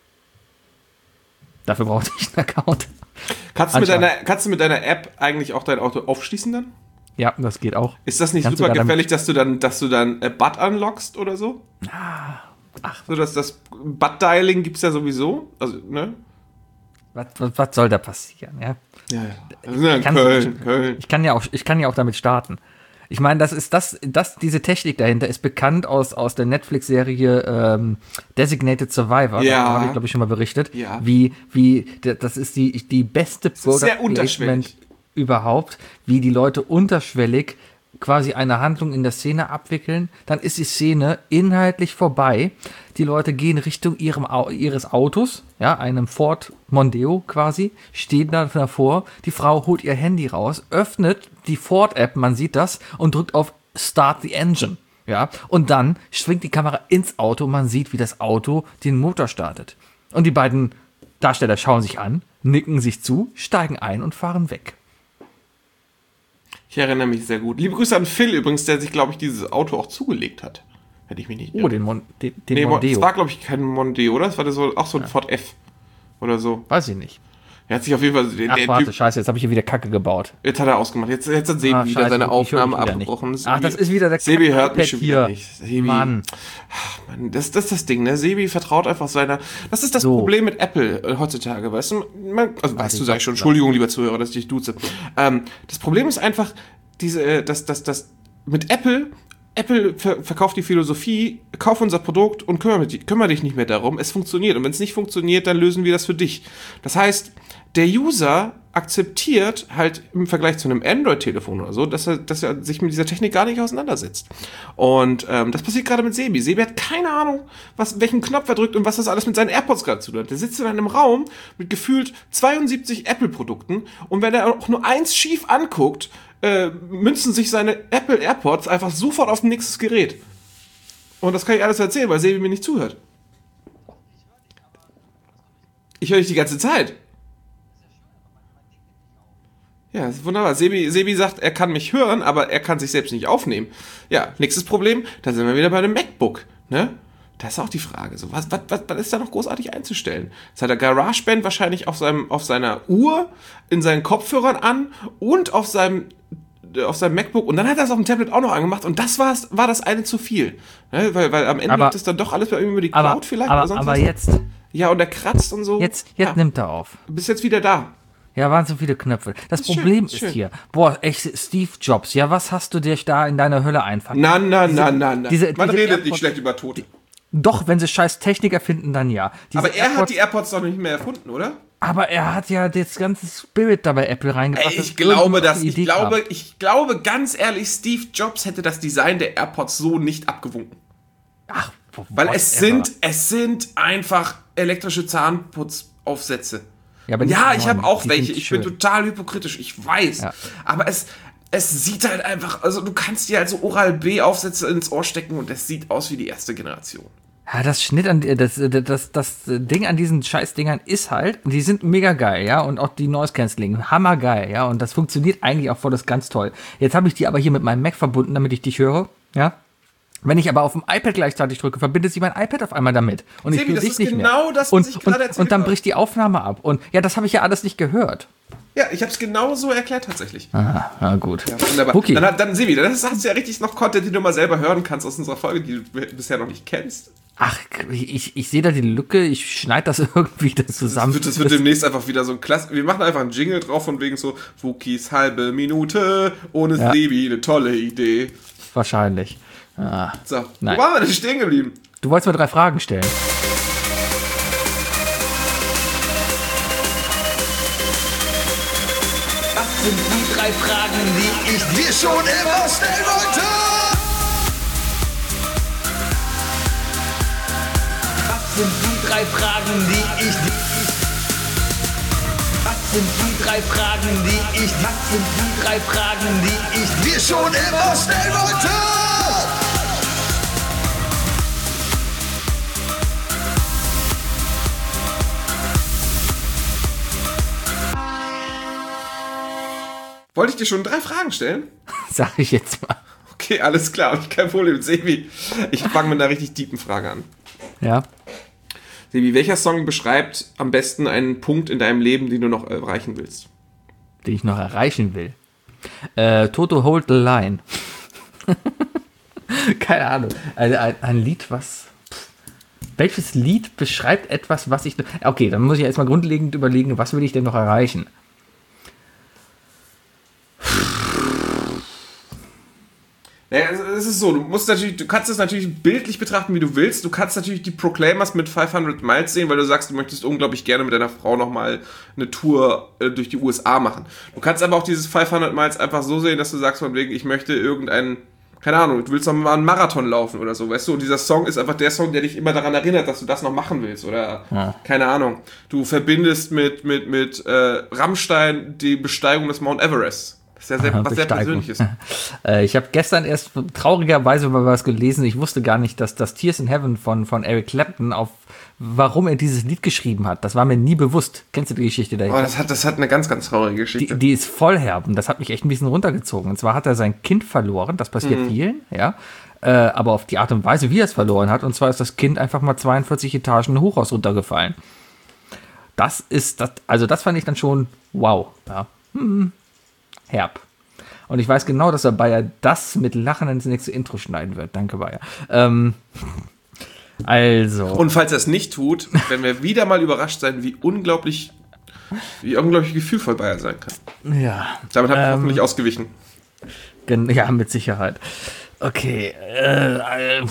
Dafür brauchte ich einen Account. Kannst du, mit deiner, kannst du mit deiner App eigentlich auch dein Auto aufschließen dann? Ja, das geht auch. Ist das nicht kannst super gefährlich, dass du dann, dass du dann äh, B U D unlockst oder so? Ah. Ach. So, dass das B U D-Dialing gibt es ja sowieso. Also, ne? Was, was, was soll da passieren, ja? Ja, ja. Also, ja Köln, ich, Köln. Ich kann ja auch, ich kann ja auch damit starten. Ich meine, das ist das, das, diese Technik dahinter ist bekannt aus, aus der Netflix-Serie ähm, Designated Survivor. Ja. Da habe ich, glaube ich, schon mal berichtet. Ja. Wie, wie, das ist die, die beste Product Placement überhaupt, wie die Leute unterschwellig quasi eine Handlung in der Szene abwickeln, dann ist die Szene inhaltlich vorbei. Die Leute gehen Richtung ihrem, ihres Autos, ja, einem Ford Mondeo quasi, stehen da davor. Die Frau holt ihr Handy raus, öffnet die Ford-App, man sieht das, und drückt auf Start the Engine. Ja, und dann schwingt die Kamera ins Auto, man sieht, wie das Auto den Motor startet. Und die beiden Darsteller schauen sich an, nicken sich zu, steigen ein und fahren weg. Ich erinnere mich sehr gut. Liebe Grüße an Phil übrigens, der sich, glaube ich, dieses Auto auch zugelegt hat. Hätte ich mich nicht... Oh, den, Mon den, den nee, Mondeo. Das war, glaube ich, kein Mondeo, oder? Das war so, auch so ein ja. Ford F oder so. Weiß ich nicht. Er hat sich auf jeden Fall... Ach, der warte, Typ, scheiße, jetzt habe ich hier wieder Kacke gebaut. Jetzt hat er ausgemacht. Jetzt, jetzt hat Sebi ah, wieder scheiße, seine Aufnahmen abgebrochen. Ach, das ist wieder der Sebi hört mich schon wieder hier. nicht. Sebi, Mann. Ach, Mann, das, das ist das Ding, ne? Sebi vertraut einfach seiner... Das ist das so. Problem mit Apple äh, heutzutage, weißt du? Man, also, weißt du, sag ich schon. Entschuldigung, lieber Zuhörer, dass ich dich duze. Ähm, das Problem ist einfach, diese, äh, dass, dass, dass mit Apple... Apple ver- verkauft die Philosophie, kauf unser Produkt und kümmere, kümmere dich nicht mehr darum. Es funktioniert. Und wenn es nicht funktioniert, dann lösen wir das für dich. Das heißt, der User akzeptiert halt im Vergleich zu einem Android-Telefon oder so, dass er, dass er sich mit dieser Technik gar nicht auseinandersetzt. Und ähm, das passiert gerade mit Sebi. Sebi hat keine Ahnung, was, welchen Knopf er drückt und was das alles mit seinen AirPods gerade zu tun hat. Der sitzt in einem Raum mit gefühlt zweiundsiebzig Apple-Produkten und wenn er auch nur eins schief anguckt, äh, münzen sich seine Apple AirPods einfach sofort auf ein nächstes Gerät. Und das kann ich alles erzählen, weil Sebi mir nicht zuhört. Ich höre dich die ganze Zeit. Ja, das ist wunderbar. Sebi, Sebi sagt, er kann mich hören, aber er kann sich selbst nicht aufnehmen. Ja, nächstes Problem, da sind wir wieder bei einem MacBook, ne? Da ist auch die Frage, so, was, was, was, was ist da noch großartig einzustellen? Das hat der GarageBand wahrscheinlich auf, seinem, auf seiner Uhr, in seinen Kopfhörern an und auf seinem, auf seinem MacBook und dann hat er es auf dem Tablet auch noch angemacht und das war's, war das eine zu viel. Ne? Weil, weil am Ende aber, liegt es dann doch alles bei ihm über die Cloud aber, vielleicht. Aber, oder sonst aber was. jetzt... Ja, und er kratzt und so. Jetzt, jetzt ja. nimmt er auf. Du bist jetzt wieder da. Ja, waren so viele Knöpfe. Das, das ist Problem schön, ist schön. hier, boah, echt, Steve Jobs, ja, was hast du dir da in deiner Hölle einfallen? Na, na, na, na, na. Diese, Man diese redet AirPods, nicht schlecht über Tote. Doch, wenn sie scheiß Technik erfinden, dann ja. Diese aber er AirPods, hat die AirPods doch nicht mehr erfunden, oder? Aber er hat ja das ganze Spirit da bei Apple reingebracht. Ey, ich glaube das. Ich glaube, ich glaube ganz ehrlich, Steve Jobs hätte das Design der AirPods so nicht abgewunken. Ach, weil es sind, es sind einfach elektrische Zahnputzaufsätze. Ja, aber ja ich habe auch welche. Ich bin total hypokritisch, ich weiß. Ja. Aber es, es sieht halt einfach, also du kannst dir halt so Oral-B-Aufsätze ins Ohr stecken und es sieht aus wie die erste Generation. Ja, das Schnitt an, das, das, das, das Ding an diesen Scheißdingern ist halt, die sind mega geil, ja, und auch die Noise Cancelling, hammergeil, ja, und das funktioniert eigentlich auch voll, das ist ganz toll. Jetzt habe ich die aber hier mit meinem Mac verbunden, damit ich dich höre, ja. Wenn ich aber auf dem iPad gleichzeitig drücke, verbindet sich mein iPad auf einmal damit. Und Sebi, ich das dich ist nicht genau mehr. das, was und, ich gerade erzählt Und dann habe. bricht die Aufnahme ab. Und ja, das habe ich ja alles nicht gehört. Ja, ich habe es genau so erklärt tatsächlich. Aha, na gut. Ja, wunderbar. Okay. Dann, dann Sebi, dann hast du ja richtig noch Content, den du mal selber hören kannst aus unserer Folge, die du bisher noch nicht kennst. Ach, ich, ich sehe da die Lücke, ich schneide das irgendwie da zusammen. Das wird, das wird demnächst einfach wieder so ein Klasse. Wir machen einfach einen Jingle drauf von wegen so Wookies halbe Minute ohne Ja. Sebi, eine tolle Idee. Wahrscheinlich. Ah, So, nein. wo waren wir denn stehen geblieben? Du wolltest mir drei Fragen stellen. Was sind die drei Fragen, die ich dir schon immer stellen wollte? Was sind die drei Fragen, die ich dir... Was sind die drei Fragen, die ich... Was sind die drei Fragen, die ich dir schon immer stellen wollte? Wollte ich dir schon drei Fragen stellen? Sag ich jetzt mal. Okay, alles klar, hab ich kein Problem. Sebi, ich fange mit einer richtig tiefen Frage an. Ja. Sebi, welcher Song beschreibt am besten einen Punkt in deinem Leben, den du noch erreichen willst? Den ich noch erreichen will. Äh, Toto Hold the Line. Keine Ahnung. Ein, ein, ein Lied, was... Welches Lied beschreibt etwas, was ich... Okay, dann muss ich erstmal grundlegend überlegen, was will ich denn noch erreichen? Naja, also es ist so, du musst natürlich, du kannst es natürlich bildlich betrachten, wie du willst. Du kannst natürlich die Proclaimers mit fünfhundert Miles sehen, weil du sagst, du möchtest unglaublich gerne mit deiner Frau nochmal eine Tour äh, durch die U S A machen. Du kannst aber auch dieses fünfhundert Miles einfach so sehen, dass du sagst von wegen, ich möchte irgendeinen, keine Ahnung, du willst noch mal einen Marathon laufen oder so, weißt du? Und dieser Song ist einfach der Song, der dich immer daran erinnert, dass du das noch machen willst oder, ja. keine Ahnung. Du verbindest mit, mit, mit äh, Rammstein die Besteigung des Mount Everest. Das ist ja sehr, was sehr Persönliches. äh, ich habe gestern erst traurigerweise mal was gelesen. Ich wusste gar nicht, dass das Tears in Heaven von, von Eric Clapton auf warum er dieses Lied geschrieben hat. Das war mir nie bewusst. Kennst du die Geschichte dahinter? Oh, das hat, das hat eine ganz, ganz traurige Geschichte. Die, die ist voll herb und das hat mich echt ein bisschen runtergezogen. Und zwar hat er sein Kind verloren. Das passiert mhm. vielen, ja. Äh, aber auf die Art und Weise, wie er es verloren hat. Und zwar ist das Kind einfach mal zweiundvierzig Etagen ein Hochhaus runtergefallen. Das ist, das, also das fand ich dann schon wow. Ja. Hm. Herb. Und ich weiß genau, dass er Bayer das mit Lachen ins nächste Intro schneiden wird. Danke, Bayer. Ähm, also. Und falls er es nicht tut, werden wir wieder mal überrascht sein, wie unglaublich, wie unglaublich gefühlvoll Bayer sein kann. Ja. Damit hat er ähm, hoffentlich ausgewichen. Gen- ja, mit Sicherheit. Okay. Äh, äh,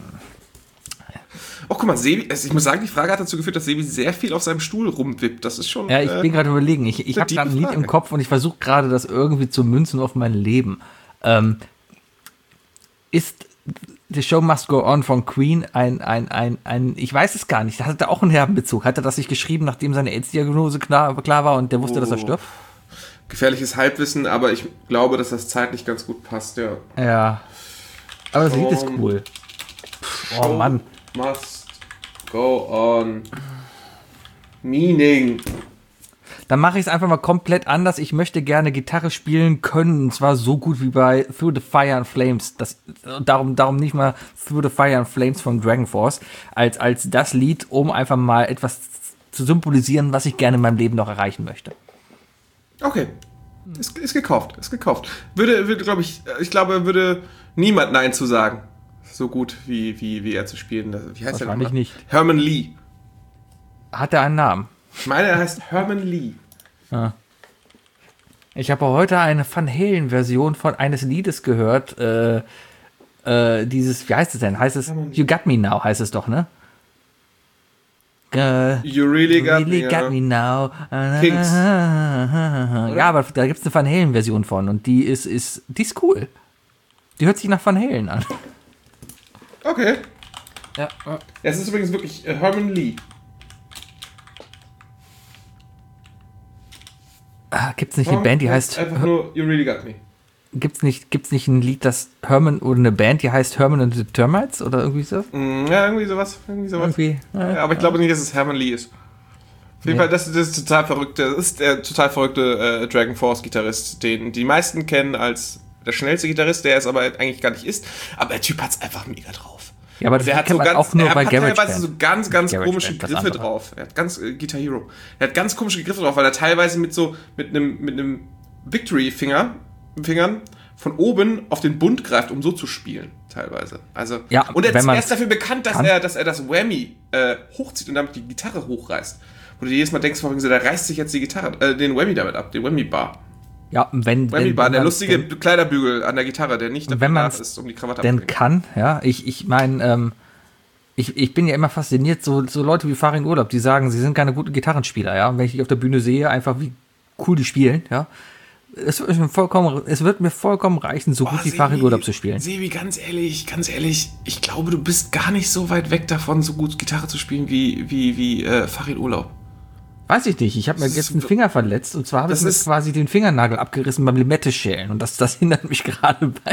Oh, guck mal, Sebi, ich muss sagen, die Frage hat dazu geführt, dass Sebi sehr viel auf seinem Stuhl rumwippt. Das ist schon. Ja, ich äh, bin gerade überlegen. Ich, ich habe gerade ein Lied Frage. im Kopf und ich versuche gerade, das irgendwie zu münzen auf mein Leben. Ähm, ist The Show Must Go On von Queen ein, ein, ein, ein, ich weiß es gar nicht, da hat er auch einen herben Bezug. Hat er das nicht geschrieben, nachdem seine AIDS-Diagnose klar, klar war und der wusste, oh. dass er stirbt? Gefährliches Halbwissen, aber ich glaube, dass das zeitlich ganz gut passt, ja. Ja. Aber das Lied ist Um, cool. Oh Mann. Must go on. Meaning. Dann mache ich es einfach mal komplett anders. Ich möchte gerne Gitarre spielen können, und zwar so gut wie bei Through the Fire and Flames. Das, darum, darum nicht mal Through the Fire and Flames von Dragon Force, als, als das Lied, um einfach mal etwas zu symbolisieren, was ich gerne in meinem Leben noch erreichen möchte. Okay. Ist, ist gekauft, ist gekauft. Würde, würde glaube ich, ich glaube, würde niemand Nein zu sagen. So gut wie, wie, wie er zu spielen. Wie heißt Wahrscheinlich er nicht. Herman Lee. Hat er einen Namen? Ich meine, er heißt Herman Lee. Ja. Ich habe heute eine Van Halen-Version von eines Liedes gehört. Äh, äh, dieses, wie heißt es denn? Heißt es You Got Me Now, heißt es doch, ne? Äh, You really got really me, got ja. me now. Kings. Ja, aber da gibt es eine Van Halen-Version von und die ist, ist, die ist cool. Die hört sich nach Van Halen an. Okay. Ja. Es ist übrigens wirklich äh, Herman Lee. Ah, gibt's nicht eine Band, die heißt Einfach nur You Really Got Me. Gibt's nicht gibt's nicht ein Lied, das Herman oder eine Band, die heißt Herman and the Termites oder irgendwie so? Mm, ja, irgendwie sowas. Irgendwie sowas. Irgendwie. Ja, aber ich glaube nicht, dass es Herman Lee ist. Auf jeden Nee. Fall, das, das ist total verrückte, das ist der total verrückte äh, Dragon Force Gitarrist, den die meisten kennen als der schnellste Gitarrist, der es aber eigentlich gar nicht ist. Aber der Typ hat's einfach mega drauf. Ja, aber das der hat kennt so man ganz, auch nur er bei hat Garage teilweise Band. so ganz, ganz Garage komische Band, das Griffe andere. drauf. Er hat ganz äh, Guitar Hero. Er hat ganz komische Griffe drauf, weil er teilweise mit so mit einem mit einem Victory Finger Fingern von oben auf den Bund greift, um so zu spielen, teilweise. Also Ja, und er, wenn er man's ist dafür bekannt, dass kann. er dass er das Whammy äh, hochzieht und damit die Gitarre hochreißt. Wo du jedes Mal denkst, so, der reißt sich jetzt die Gitarre äh, den Whammy damit ab, den Whammy Bar. Ja, wenn, Whammy wenn, Bar, wenn der man- lustige wenn, Kleiderbügel an der Gitarre, der nicht dafür wenn da man's ist, um die Krawatte denn abzubringen. kann, ja, ich, ich meine, ähm, ich, ich bin ja immer fasziniert, so, so Leute wie Farin Urlaub, die sagen, sie sind keine guten Gitarrenspieler, ja, und wenn ich die auf der Bühne sehe, einfach wie cool die spielen, ja, es wird mir vollkommen, es wird mir vollkommen reichen, so Boah, gut wie Sebi, Farin Urlaub zu spielen. Sebi, ganz ehrlich, ganz ehrlich, ich glaube, du bist gar nicht so weit weg davon, so gut Gitarre zu spielen wie, wie, wie äh, Farin Urlaub. Weiß ich nicht, ich habe mir Das jetzt ist- einen Finger verletzt und zwar habe ich das mir ist- quasi den Fingernagel abgerissen beim Limette-Schälen und das, das hindert mich gerade bei,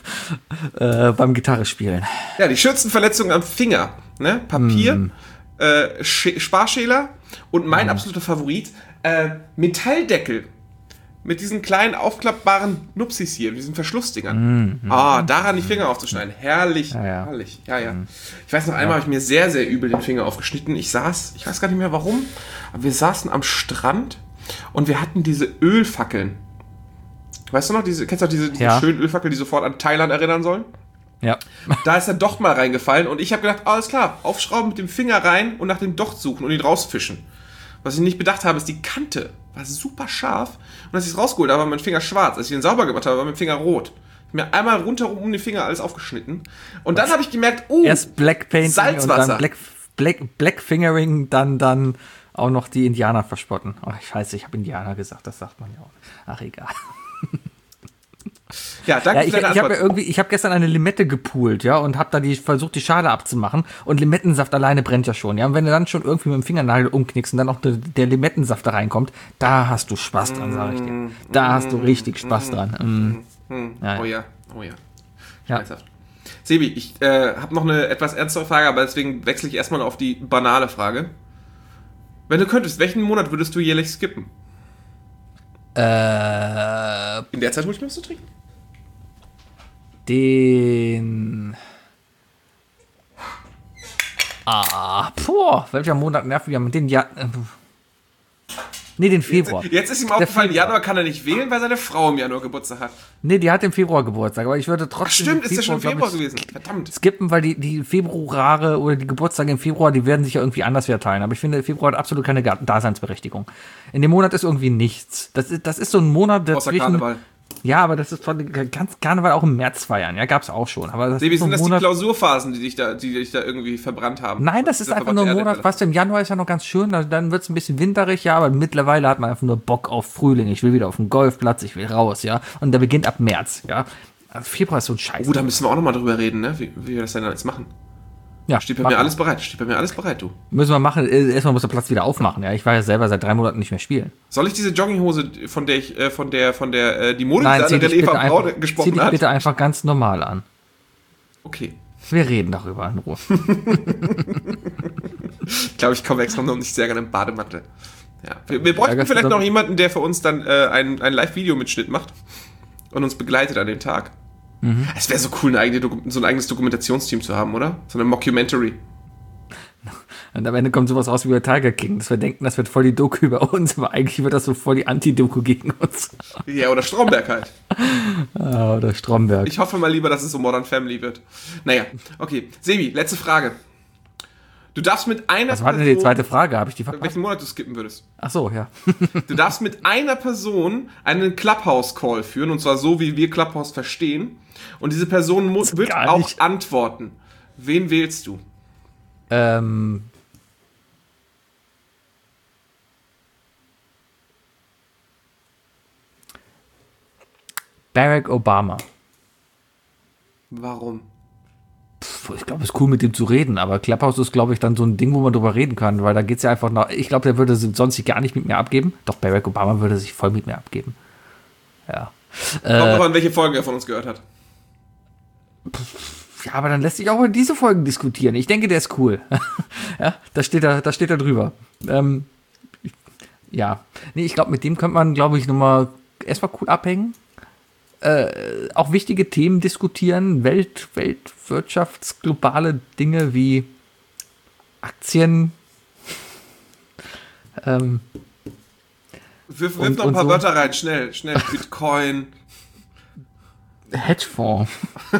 äh, beim Gitarrespielen. Ja, die Schürzenverletzung am Finger, ne? Papier, Mm. äh, Sch- Sparschäler und mein absoluter Favorit, äh, Metalldeckel. Mit diesen kleinen aufklappbaren Nupsis hier, mit diesen Verschlussdingern. Mm. Ah, daran die Finger aufzuschneiden. Herrlich, Ja, ja. herrlich. Ja, ja. Ich weiß noch einmal, habe ich mir sehr, sehr übel den Finger aufgeschnitten. Ich saß, ich weiß gar nicht mehr warum, aber wir saßen am Strand und wir hatten diese Ölfackeln. Weißt du noch, diese, kennst du noch diese, diese Ja. schönen Ölfackeln, die sofort an Thailand erinnern sollen? Ja. Da ist er doch mal reingefallen und ich habe gedacht, alles klar, aufschrauben, mit dem Finger rein und nach dem Docht suchen und ihn rausfischen. Was ich nicht bedacht habe, ist, die Kante war super scharf und als ich es rausgeholt habe, war mein Finger schwarz. Als ich ihn sauber gemacht habe, war mein Finger rot. Mir einmal rundherum um die Finger alles aufgeschnitten. Und dann habe ich gemerkt, oh, Erst Blackpainting Salzwasser. und dann Black, Black, Blackfingering, dann, dann auch noch die Indianer verspotten. Ach, scheiße, ich habe Indianer gesagt, das sagt man ja auch. Ach, egal. Ja, danke Ja, für ich deine ich habe Antwort. ja irgendwie, ich habe gestern eine Limette gepult, ja, und habe da die versucht, die Schale abzumachen. Und Limettensaft alleine brennt ja schon, ja. Und wenn du dann schon irgendwie mit dem Fingernagel umknickst und dann auch der, der Limettensaft da reinkommt, da hast du Spaß dran, sage ich dir. Da hast du richtig Spaß dran. Mm. Hm. Ja, ja. Oh ja, oh ja. Ja. Schmerzhaft. Sebi, ich äh, habe noch eine etwas ernstere Frage, aber deswegen wechsle ich erstmal auf die banale Frage. Wenn du könntest, welchen Monat würdest du jährlich skippen? Äh, In der Zeit hol ich mir was zu trinken. den. Ah, boah, welcher Monat nervt wieder mit den ja. Äh, nee, den Februar. Jetzt ist ihm Der aufgefallen, im Februar. Januar kann er nicht wählen, weil seine Frau im Januar Geburtstag hat. Nee, die hat im Februar Geburtstag, aber ich würde trotzdem. Ach stimmt, den ist ja schon glaub Februar ich, gewesen. Verdammt. skippen, weil die, die Februare oder die Geburtstage im Februar, die werden sich ja irgendwie anders verteilen. Aber ich finde, Februar hat absolut keine Ga- Daseinsberechtigung. In dem Monat ist irgendwie nichts. Das ist, das ist so ein Monat Außer dazwischen. Karneval. Ja, aber das ist von ganz Karneval auch im März feiern. Ja, gab's auch schon. Aber das Sebi, ist so sind ein das die Monat. Klausurphasen, die dich da, die dich da irgendwie verbrannt haben? Nein, das ist einfach nur ein Monat, was im Januar ist ja noch ganz schön, also dann wird es ein bisschen winterig, ja, aber mittlerweile hat man einfach nur Bock auf Frühling. Ich will wieder auf den Golfplatz, ich will raus, ja. Und der beginnt ab März, ja. Also Februar ist so ein Scheiß. Oh, da müssen wir auch nochmal drüber reden, ne? Wie, wie wir das denn jetzt machen. Ja, Steht bei machen mir wir. alles bereit. Steht bei mir alles bereit, du. Müssen wir machen. Äh, Erstmal muss der Platz wieder aufmachen, ja. Ich war ja selber seit drei Monaten nicht mehr spielen. Soll ich diese Jogginghose, von der ich, äh, von der, von der, äh, die Nein, zieh dich, Modedesignerin bitte Eva Braun einfach, zieh gesprochen dich hat? bitte einfach ganz normal an. Okay. Wir reden darüber in Ruhe. Ich glaube, ich komme extra noch nicht sehr gerne im Bademantel. Ja. Wir, wir bräuchten Ärgerst du vielleicht dann- noch jemanden, der für uns dann äh, einen, einen Live-Video-Mitschnitt macht und uns begleitet an dem Tag. Mhm. Es wäre so cool, eine eigene, Doku- so ein eigenes Dokumentationsteam zu haben, oder? So eine Mockumentary. Und am Ende kommt sowas raus wie bei Tiger King, dass wir denken, das wird voll die Doku über uns, aber eigentlich wird das so voll die Anti-Doku gegen uns. Ja, oder Stromberg halt. Ah, oder Stromberg. Ich hoffe mal lieber, dass es so Modern Family wird. Naja, okay. Sebi, letzte Frage. Du darfst mit einer Was war denn die zweite Frage? Habe ich die verpasst? welchen Monat du skippen würdest. Ach so, ja. Du darfst mit einer Person einen Clubhouse-Call führen, und zwar so, wie wir Clubhouse verstehen. Und diese Person muss, wird gar auch nicht. antworten. Wen wählst du? ähm. Barack Obama. Warum? Puh, ich glaube, es ist cool, mit dem zu reden, aber Clubhouse ist, glaube ich, dann so ein Ding, wo man drüber reden kann, weil da geht es ja einfach nach. Ich glaube, der würde sonst sich gar nicht mit mir abgeben. Doch, Barack Obama würde sich voll mit mir abgeben. Ja. Kommt Äh, noch an, welche Folgen er von uns gehört hat. ja, aber dann lässt sich auch über diese Folgen diskutieren. Ich denke, der ist cool. Ja, da steht er, da steht er drüber. Ähm, ich- ja. Nee, ich glaube, mit dem könnte man, glaube ich, nochmal erstmal cool abhängen. Äh, auch wichtige Themen diskutieren, Welt, Weltwirtschafts, globale Dinge wie Aktien. Ähm, Wirf, wirf Und- noch ein und paar so. Wörter rein, schnell, schnell. Bitcoin. Hedgefonds.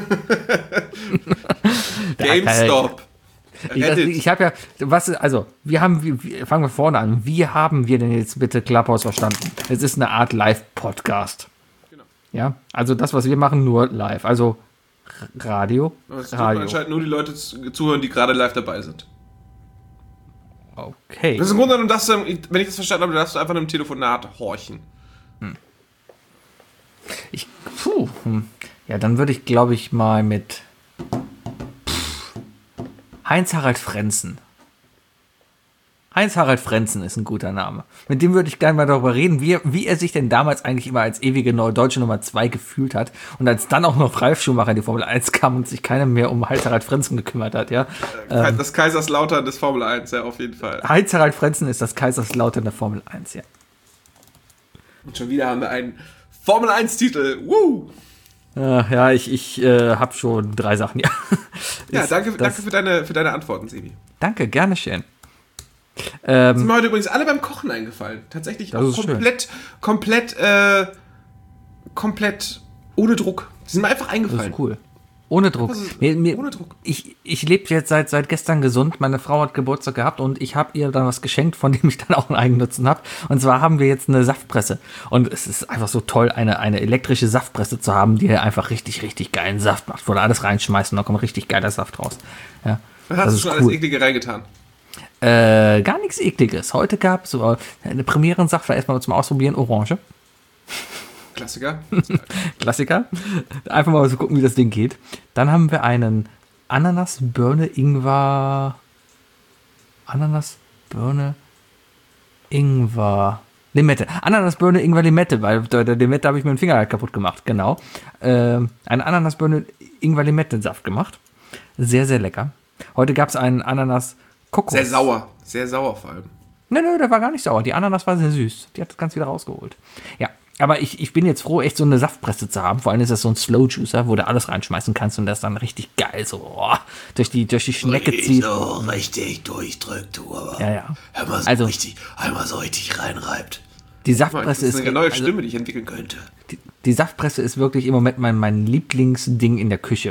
GameStop. Ich, das- Reddit. ich habe ja, was, also, wir haben, wie, wie, fangen wir vorne an. Wie haben wir denn jetzt bitte Clubhouse verstanden? Es ist eine Art Live-Podcast. Genau. Ja, also das, was wir machen, nur live. Also R- Radio. Es tut Radio. anscheinend nur die Leute zu- zuhören, die gerade live dabei sind. Okay. Das ist im Grunde genommen, dass du, wenn ich das verstanden habe, darfst du einfach in einem Telefonat horchen. Ich, puh, hm. Ja, dann würde ich, glaube ich, mal mit pff, Heinz-Harald Frenzen. Heinz-Harald Frenzen ist ein guter Name. Mit dem würde ich gerne mal darüber reden, wie, er- wie er sich denn damals eigentlich immer als ewige neu- deutsche Nummer zwei gefühlt hat. Und als dann auch noch Ralf Schumacher in die Formel eins kam und sich keiner mehr um Heinz-Harald Frenzen gekümmert hat, ja. Ähm, Das Kaiserslautern des Formel eins, ja, auf jeden Fall. Heinz-Harald Frenzen ist das Kaiserslautern der Formel eins, ja. Und schon wieder haben wir einen Formel eins Titel. Woo! Äh, ja, ich, ich äh, habe schon drei Sachen, ja. Ja, Ist danke, das- danke für, deine, für deine Antworten, Sebi. Danke, gerne schön. Ähm, Sind mir heute übrigens alle beim Kochen eingefallen. Tatsächlich Das auch ist schön. komplett, komplett, äh, komplett ohne Druck. Die sind mir einfach Das eingefallen. ist cool. Ohne Druck. Also, Mir, mir, ohne Druck. Ich, ich lebe jetzt seit, seit gestern gesund. Meine Frau hat Geburtstag gehabt und ich habe ihr dann was geschenkt, von dem ich dann auch einen Eigennutzen habe. Und zwar haben wir jetzt eine Saftpresse. Und es ist einfach so toll, eine, eine elektrische Saftpresse zu haben, die einfach richtig, richtig geilen Saft macht. Wo du alles reinschmeißt und dann kommt richtig geiler Saft raus. Ja, Was hast das du ist schon cool. alles Eklige reingetan? Äh, gar nichts Ekliges. Heute gab es so eine Premierensaft, war erstmal zum Ausprobieren, Orange. Klassiker. Klassiker. Einfach mal so gucken, wie das Ding geht. Dann haben wir einen Ananas, Birne, Ingwer. Ananas, Birne, Ingwer. Limette. Ananas, Birne, Ingwer, Limette, weil der, der Limette habe ich mir den Finger halt kaputt gemacht. Genau. Ähm, einen Ananas, Birne, Ingwer, Limette-Saft gemacht. Sehr, sehr lecker. Heute gab es einen Ananas, Kokos. Sehr sauer. Sehr sauer vor allem. Nö, nö, der war gar nicht sauer. Die Ananas war sehr süß. Die hat das ganz wieder rausgeholt. Ja. Aber ich, ich bin jetzt froh, echt so eine Saftpresse zu haben. Vor allem ist das so ein Slow Juicer, wo du alles reinschmeißen kannst und das dann richtig geil so oh, durch, die, durch die Schnecke zieht. So richtig durchdrückt, du, aber. Ja, ja. Hör mal so Also- richtig, einmal so richtig reinreibt. Die Das Saftpresse ist ist, eine neue also, Stimme, die ich entwickeln könnte. die, die Saftpresse ist wirklich im Moment mein, mein Lieblingsding in der Küche.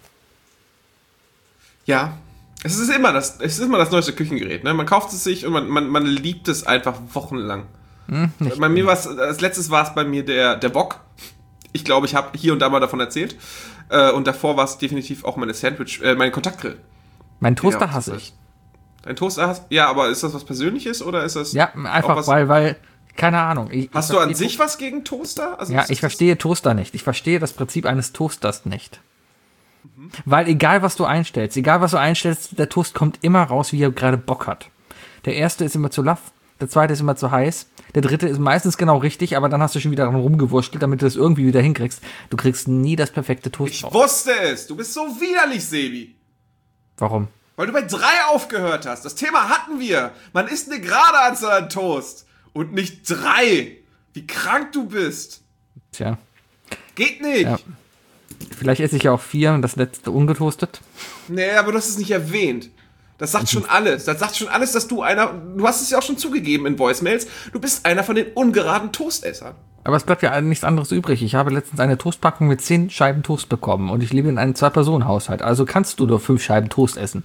Ja. Es ist immer das, es ist immer das neueste Küchengerät. Ne? Man kauft es sich und man, man, man liebt es einfach wochenlang. Hm, nicht. Bei mir war es, als letztes war es bei mir der, der Wok. Ich glaube, ich habe hier und da mal davon erzählt. Äh, und davor war es definitiv auch meine Sandwich, äh, mein Kontaktgrill. Mein Toaster Ja, hasse das ich. Dein Toaster hast, ja, aber ist das was Persönliches oder ist das Ja, auch einfach was, weil, weil, keine Ahnung. Ich, hast ich du an verstehe- sich was gegen Toaster? Also Ja, ist ich das- verstehe Toaster nicht. Ich verstehe das Prinzip eines Toasters nicht. Weil egal, was du einstellst, egal, was du einstellst, der Toast kommt immer raus, wie er gerade Bock hat. Der erste ist immer zu laff, der zweite ist immer zu heiß, der dritte ist meistens genau richtig, aber dann hast du schon wieder dran rumgewurschtelt, damit du das irgendwie wieder hinkriegst. Du kriegst nie das perfekte Toast Ich raus. wusste es. Du bist so widerlich, Sebi. Warum? Weil du bei drei aufgehört hast. Das Thema hatten wir. Man isst eine gerade Anzahl an Toast. Und nicht drei. Wie krank du bist. Tja, Geht nicht. Ja. vielleicht esse ich ja auch vier und das letzte ungetoastet. Nee, aber du hast es nicht erwähnt. Das sagt schon alles. Das sagt schon alles, dass du einer, du hast es ja auch schon zugegeben in Voicemails, du bist einer von den ungeraden Toastessern. Aber es bleibt ja nichts anderes übrig. Ich habe letztens eine Toastpackung mit zehn Scheiben Toast bekommen und ich lebe in einem Zwei-Personen-Haushalt. Also kannst du nur fünf Scheiben Toast essen.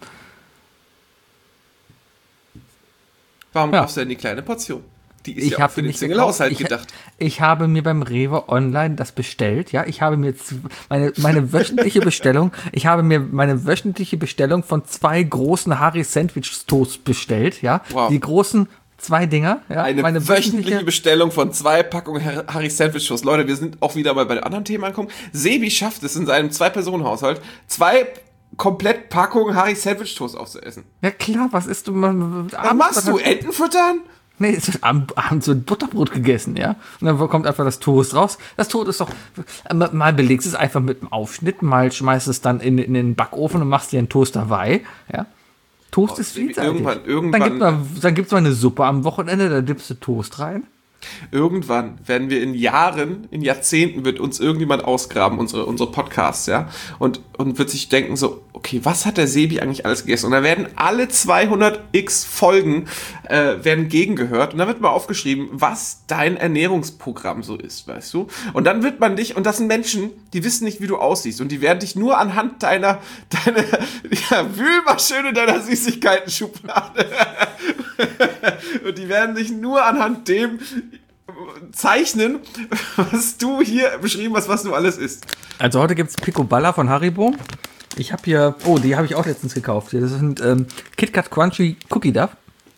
Warum Ja. kaufst du denn die kleine Portion? Die ist Ich ja auch habe für den nicht Single-Haushalt ich, gedacht. Ich habe mir beim Rewe Online das bestellt. Ja, ich habe mir jetzt meine, meine wöchentliche Bestellung. Ich habe mir meine wöchentliche Bestellung von zwei großen Harry Sandwich Toast bestellt. Ja, Wow. die großen zwei Dinger. Ja, Eine meine wöchentliche Bestellung von zwei Packungen Har- Harry Sandwich Toast. Leute, wir sind auch wieder mal bei den anderen Themen angekommen. Sebi schafft es in seinem Zwei-Personen-Haushalt, zwei komplett Packungen Harry Sandwich Toast aufzuessen. Ja klar, was isst du? Was machst du? Enten füttern? Nee, es wird am Abend so ein Butterbrot gegessen, ja. Und dann kommt einfach das Toast raus. Das Toast ist doch, mal belegst es einfach mit einem Aufschnitt, mal schmeißt es dann in, in den Backofen und machst dir einen Toast dabei, ja. Toast Oh, ist vielseitig. irgendwann- irgendwann- Dann gibt mal, dann gibt's mal eine Suppe am Wochenende, da dippst du Toast rein. Irgendwann werden wir in Jahren, in Jahrzehnten wird uns irgendjemand ausgraben, unsere, unsere Podcasts, ja, und, und wird sich denken so, okay, was hat der Sebi eigentlich alles gegessen? Und dann werden alle zweihundert x Folgen äh, werden gegengehört und dann wird mal aufgeschrieben, was dein Ernährungsprogramm so ist, weißt du? Und dann wird man dich, und das sind Menschen, die wissen nicht, wie du aussiehst und die werden dich nur anhand deiner, deiner ja, Wühlmaschine deiner Süßigkeiten-Schublade und die werden dich nur anhand dem zeichnen, was du hier beschrieben hast, was du alles isst. Also heute gibt's Picoballa von Haribo. Ich habe hier, oh, die habe ich auch letztens gekauft. Das sind ähm, KitKat Crunchy Cookie Dough.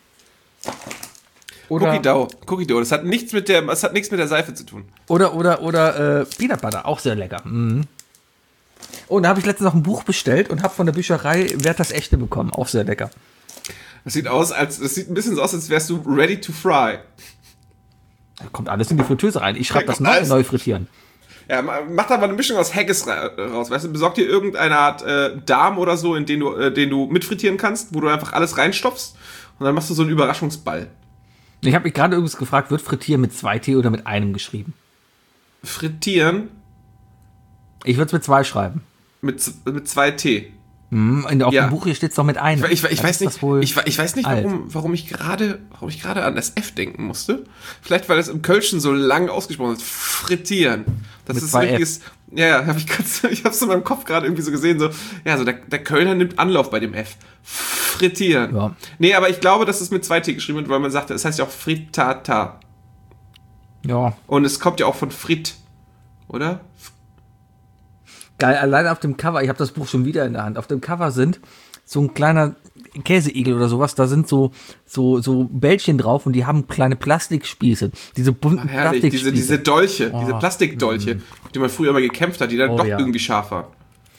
Oder, Cookie Dough, Cookie Dough, das hat nichts mit der, das hat nichts mit der Seife zu tun. Oder, oder, oder äh, Peanut Butter, auch sehr lecker. Mhm. Oh, da habe ich letztens noch ein Buch bestellt und habe von der Bücherei Werthers Echte bekommen. Auch sehr lecker. Das sieht aus, als, das sieht ein bisschen so aus, als wärst du ready to fry. Da kommt alles in die Fritteuse rein. Ich schreibe Da das kommt neu, alles- neu frittieren. Ja, ma- mach da mal eine Mischung aus Haggis ra- raus, weißt du, besorg dir irgendeine Art äh, Darm oder so, in den du, äh, den du mitfrittieren kannst, wo du einfach alles reinstopfst und dann machst du so einen Überraschungsball. Ich habe mich gerade übrigens gefragt, wird Frittieren mit zwei T oder mit einem geschrieben? Frittieren Ich würde es mit zwei schreiben. mit, z- mit zwei T. Hm, in, auf Ja. dem Buch hier steht es doch mit einem. Ich, ich, ich, Dann weiß ist nicht, das wohl ich, ich weiß nicht, alt. warum, warum ich gerade, warum ich gerade an das F denken musste. Vielleicht, weil es im Kölschen so lang ausgesprochen ist. Frittieren. Das Mit ist zwei richtiges, ja, ja, hab ich ganz, ich hab's in meinem Kopf gerade irgendwie so gesehen, so, ja, so der, der Kölner nimmt Anlauf bei dem F. Frittieren. Ja. Nee, aber ich glaube, dass es mit zwei T geschrieben wird, weil man sagt, es heißt ja auch Frittata. Ja. Und es kommt ja auch von Frit, oder? Geil, allein auf dem Cover, ich habe das Buch schon wieder in der Hand, auf dem Cover sind so ein kleiner Käseigel oder sowas, da sind so, so, so Bällchen drauf und die haben kleine Plastikspieße. Diese bunten Ach, herrlich, Plastikspieße. diese, diese Dolche, Oh. diese Plastikdolche, auf die man früher immer gekämpft hat, die dann Oh, doch ja. irgendwie scharf waren.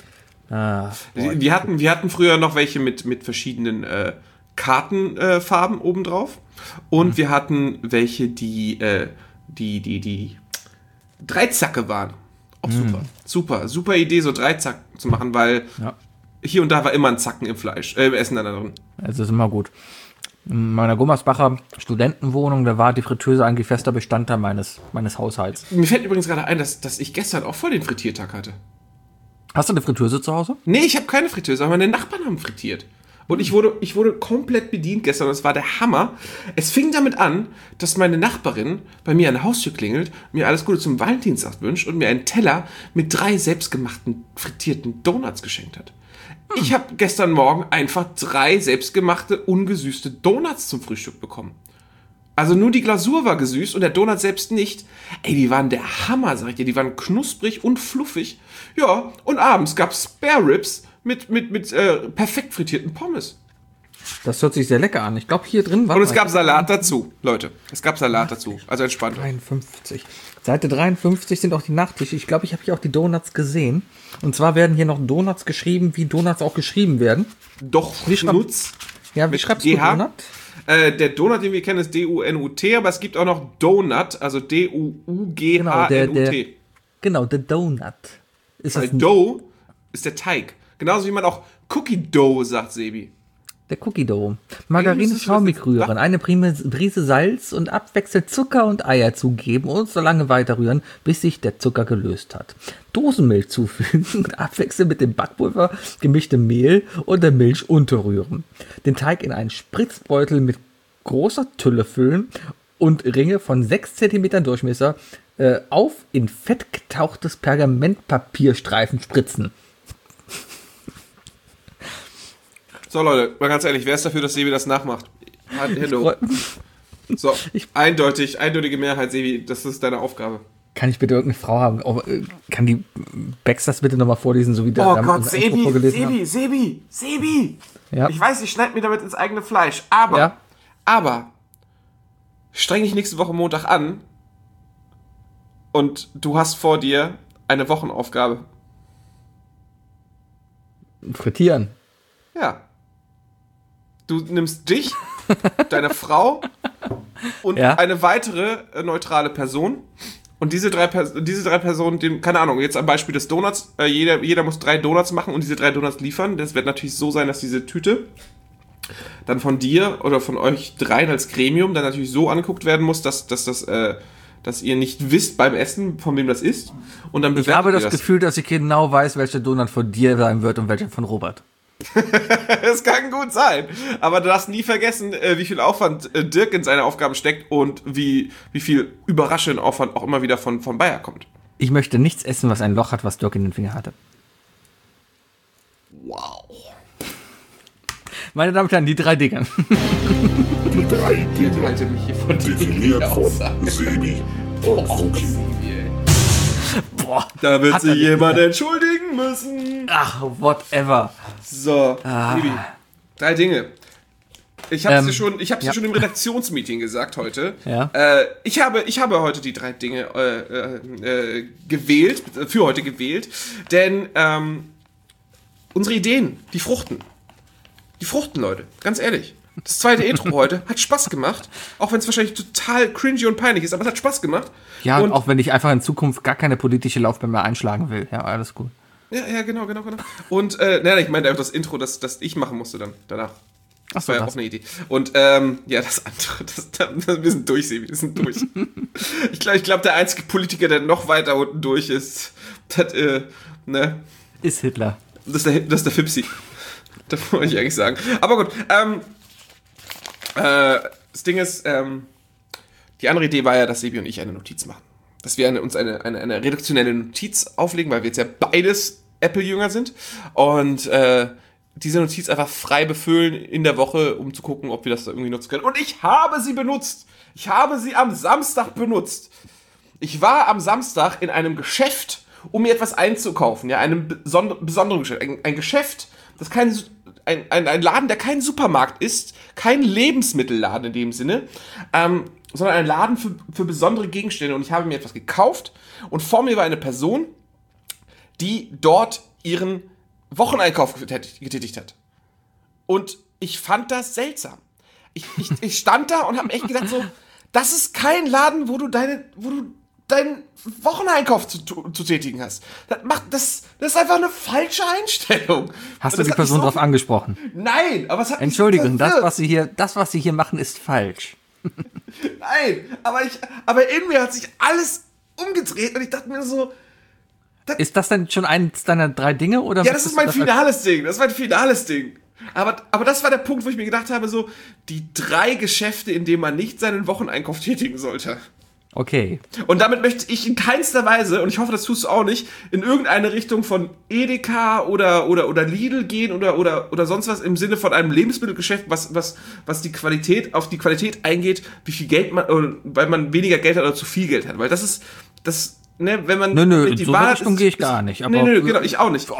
Ah, boah. Wir hatten, wir hatten früher noch welche mit, mit verschiedenen äh, Kartenfarben äh, obendrauf. Und Mhm. wir hatten welche, die, äh, die, die, die Dreizacke waren. Auch super. Super, super Idee, so Dreizacken zu machen, weil Ja. hier und da war immer ein Zacken im Fleisch, äh, im Essen dann da drin. Es ist immer gut. In meiner Gummersbacher Studentenwohnung, da war die Fritteuse eigentlich fester Bestandteil meines, meines Haushalts. Mir fällt übrigens gerade ein, dass, dass ich gestern auch voll den Frittiertag hatte. Hast du eine Fritteuse zu Hause? Nee, ich habe keine Fritteuse, aber meine Nachbarn haben frittiert. Und ich wurde, ich wurde komplett bedient gestern und es war der Hammer. Es fing damit an, dass meine Nachbarin bei mir an der Haustür klingelt, mir alles Gute zum Valentinstag wünscht und mir einen Teller mit drei selbstgemachten frittierten Donuts geschenkt hat. Ich habe gestern Morgen einfach drei selbstgemachte, ungesüßte Donuts zum Frühstück bekommen. Also nur die Glasur war gesüßt und der Donut selbst nicht. Ey, die waren der Hammer, sag ich dir. Die waren knusprig und fluffig. Ja, und abends gab's Spare Ribs mit, mit, mit äh, perfekt frittierten Pommes. Das hört sich sehr lecker an. Ich glaube, hier drin war. Und es gab Salat dazu, Leute. Es gab Salat dazu. Also entspannt. dreiundfünfzig. Seite dreiundfünfzig sind auch die Nachtische. Ich glaube, ich habe hier auch die Donuts gesehen. Und zwar werden hier noch Donuts geschrieben, wie Donuts auch geschrieben werden. Doch, Wie schreibt- Schnutz. Ja, wie Mit schreibst du G H? Donut? Äh, der Donut, den wir kennen, ist D U N U T, aber es gibt auch noch Donut, also D U U G H N U T. Genau, der Donut. Ist das Weil ein, Dough ist der Teig. Genauso wie man auch Cookie Dough sagt, Sebi. der Cookie Dough. Margarine Eigentlich ist es- schaumig rühren, eine Prime- Prise Salz und abwechselnd Zucker und Eier zugeben und so lange weiter rühren, bis sich der Zucker gelöst hat. Dosenmilch zufügen und abwechselnd mit dem Backpulver gemischte Mehl und der Milch unterrühren. Den Teig in einen Spritzbeutel mit großer Tülle füllen und Ringe von sechs Zentimeter Durchmesser äh, auf in fett getauchtes Pergamentpapierstreifen spritzen. So, Leute, mal ganz ehrlich, wer ist dafür, dass Sebi das nachmacht? Hello. Freu- So, eindeutig, eindeutige Mehrheit, Sebi, das ist deine Aufgabe. Kann ich bitte irgendeine Frau haben? Oh, äh, kann die Bex das bitte nochmal vorlesen, so wie der Oh Damen Gott, unser Intro Sebi, vorgelesen hat? Sebi, Sebi, Sebi. Ja. Ich weiß, ich schneide mir damit ins eigene Fleisch, aber, Ja. aber, streng dich nächste Woche Montag an und du hast vor dir eine Wochenaufgabe. Frittieren. Ja. Du nimmst dich, deine Frau und Ja. eine weitere äh, neutrale Person. Und diese drei, Pers- diese drei Personen, dem, keine Ahnung, jetzt am Beispiel des Donuts, äh, jeder, jeder muss drei Donuts machen und diese drei Donuts liefern. Das wird natürlich so sein, dass diese Tüte dann von dir oder von euch dreien als Gremium dann natürlich so angeguckt werden muss, dass, dass, das, äh, dass ihr nicht wisst beim Essen, von wem das ist. Und dann Ich bewertet habe ihr das Gefühl, dass ich genau weiß, welcher Donut von dir sein wird und welcher von Robert. Das kann gut sein. Aber du darfst nie vergessen, äh, wie viel Aufwand äh, Dirk in seine Aufgaben steckt und wie, wie viel überraschenden Aufwand auch immer wieder von, von Bayer kommt. Ich möchte nichts essen, was ein Loch hat, was Dirk in den Finger hatte. Wow. Meine Damen und Herren, die drei Dinge. Die drei Ich Dinge, halte mich hier von dir definiert von Aussage. Sebi und Fuki. Boah. Da wird Hat sich er nicht jemand gesagt. entschuldigen müssen. Ach, whatever. So, Ah. Bibi. Drei Dinge. Ich habe es Ähm, dir schon, ich hab's ja. dir schon im Redaktionsmeeting gesagt heute. Ja. Äh, ich, habe, ich habe heute die drei Dinge äh, äh, äh, gewählt, für heute gewählt, denn ähm, unsere Ideen, die fruchten. Die fruchten, Leute, ganz ehrlich. Das zweite Intro heute hat Spaß gemacht, auch wenn es wahrscheinlich total cringy und peinlich ist, aber es hat Spaß gemacht. Ja, und auch wenn ich einfach in Zukunft gar keine politische Laufbahn mehr einschlagen will. Ja, alles gut. Ja, ja, genau, genau, genau. Und, äh, nein, ich meinte einfach das Intro, das, das ich machen musste dann, danach. Ach Das so, war ja das. auch eine Idee. Und, ähm, ja, das andere, das, das, wir sind durch, Sebi, wir sind durch. ich glaube, ich glaub, der einzige Politiker, der noch weiter unten durch ist, das, äh, ne, Ist Hitler. das ist der, das ist der Fipsi. Das wollte ich eigentlich sagen. Aber gut, ähm, äh, das Ding ist, ähm, die andere Idee war ja, dass Sebi und ich eine Notiz machen. dass wir eine, uns eine, eine, eine redaktionelle Notiz auflegen, weil wir jetzt ja beides Apple-Jünger sind. Und äh, diese Notiz einfach frei befüllen in der Woche, um zu gucken, ob wir das da irgendwie nutzen können. Und ich habe sie benutzt. Ich habe sie am Samstag benutzt. Ich war am Samstag in einem Geschäft, um mir etwas einzukaufen. Ja, einem besonder- besonderen Geschäft. Ein, ein Geschäft, das kein, ein, ein, ein Laden, der kein Supermarkt ist, kein Lebensmittelladen in dem Sinne, ähm, sondern ein Laden für, für besondere Gegenstände. Und ich habe mir etwas gekauft und vor mir war eine Person, die dort ihren Wocheneinkauf getätigt, getätigt hat. Und ich fand das seltsam. Ich, ich, ich stand da und habe echt gedacht so, das ist kein Laden, wo du deine, wo du deinen Wocheneinkauf zu, zu tätigen hast. Das macht, das, das ist einfach eine falsche Einstellung. Hast Und du das die hat Person mich so- drauf angesprochen? Nein, aber es hat mich Entschuldigung, das verwirrt. was Sie hier, das, was Sie hier machen, ist falsch. Nein, aber ich, aber in mir hat sich alles umgedreht und ich dachte mir so, Ist das denn schon eins deiner drei Dinge? Oder ja, das ist mein möchtest du finales Ding, das ist mein finales Ding. Aber, aber das war der Punkt, wo ich mir gedacht habe, so, die drei Geschäfte, in denen man nicht seinen Wocheneinkauf tätigen sollte. Okay. Und damit möchte ich in keinster Weise, und ich hoffe, das tust du auch nicht, in irgendeine Richtung von Edeka oder, oder, oder Lidl gehen oder, oder, oder sonst was im Sinne von einem Lebensmittelgeschäft, was, was, was die Qualität, auf die Qualität eingeht, wie viel Geld man, oder, weil man weniger Geld hat oder zu viel Geld hat. Weil das ist, das, ne, wenn man. Nö, nö, die in so Wahrheit eine Richtung ist- gehe ich gar nicht. Aber Nee, nö, genau, ich auch nicht.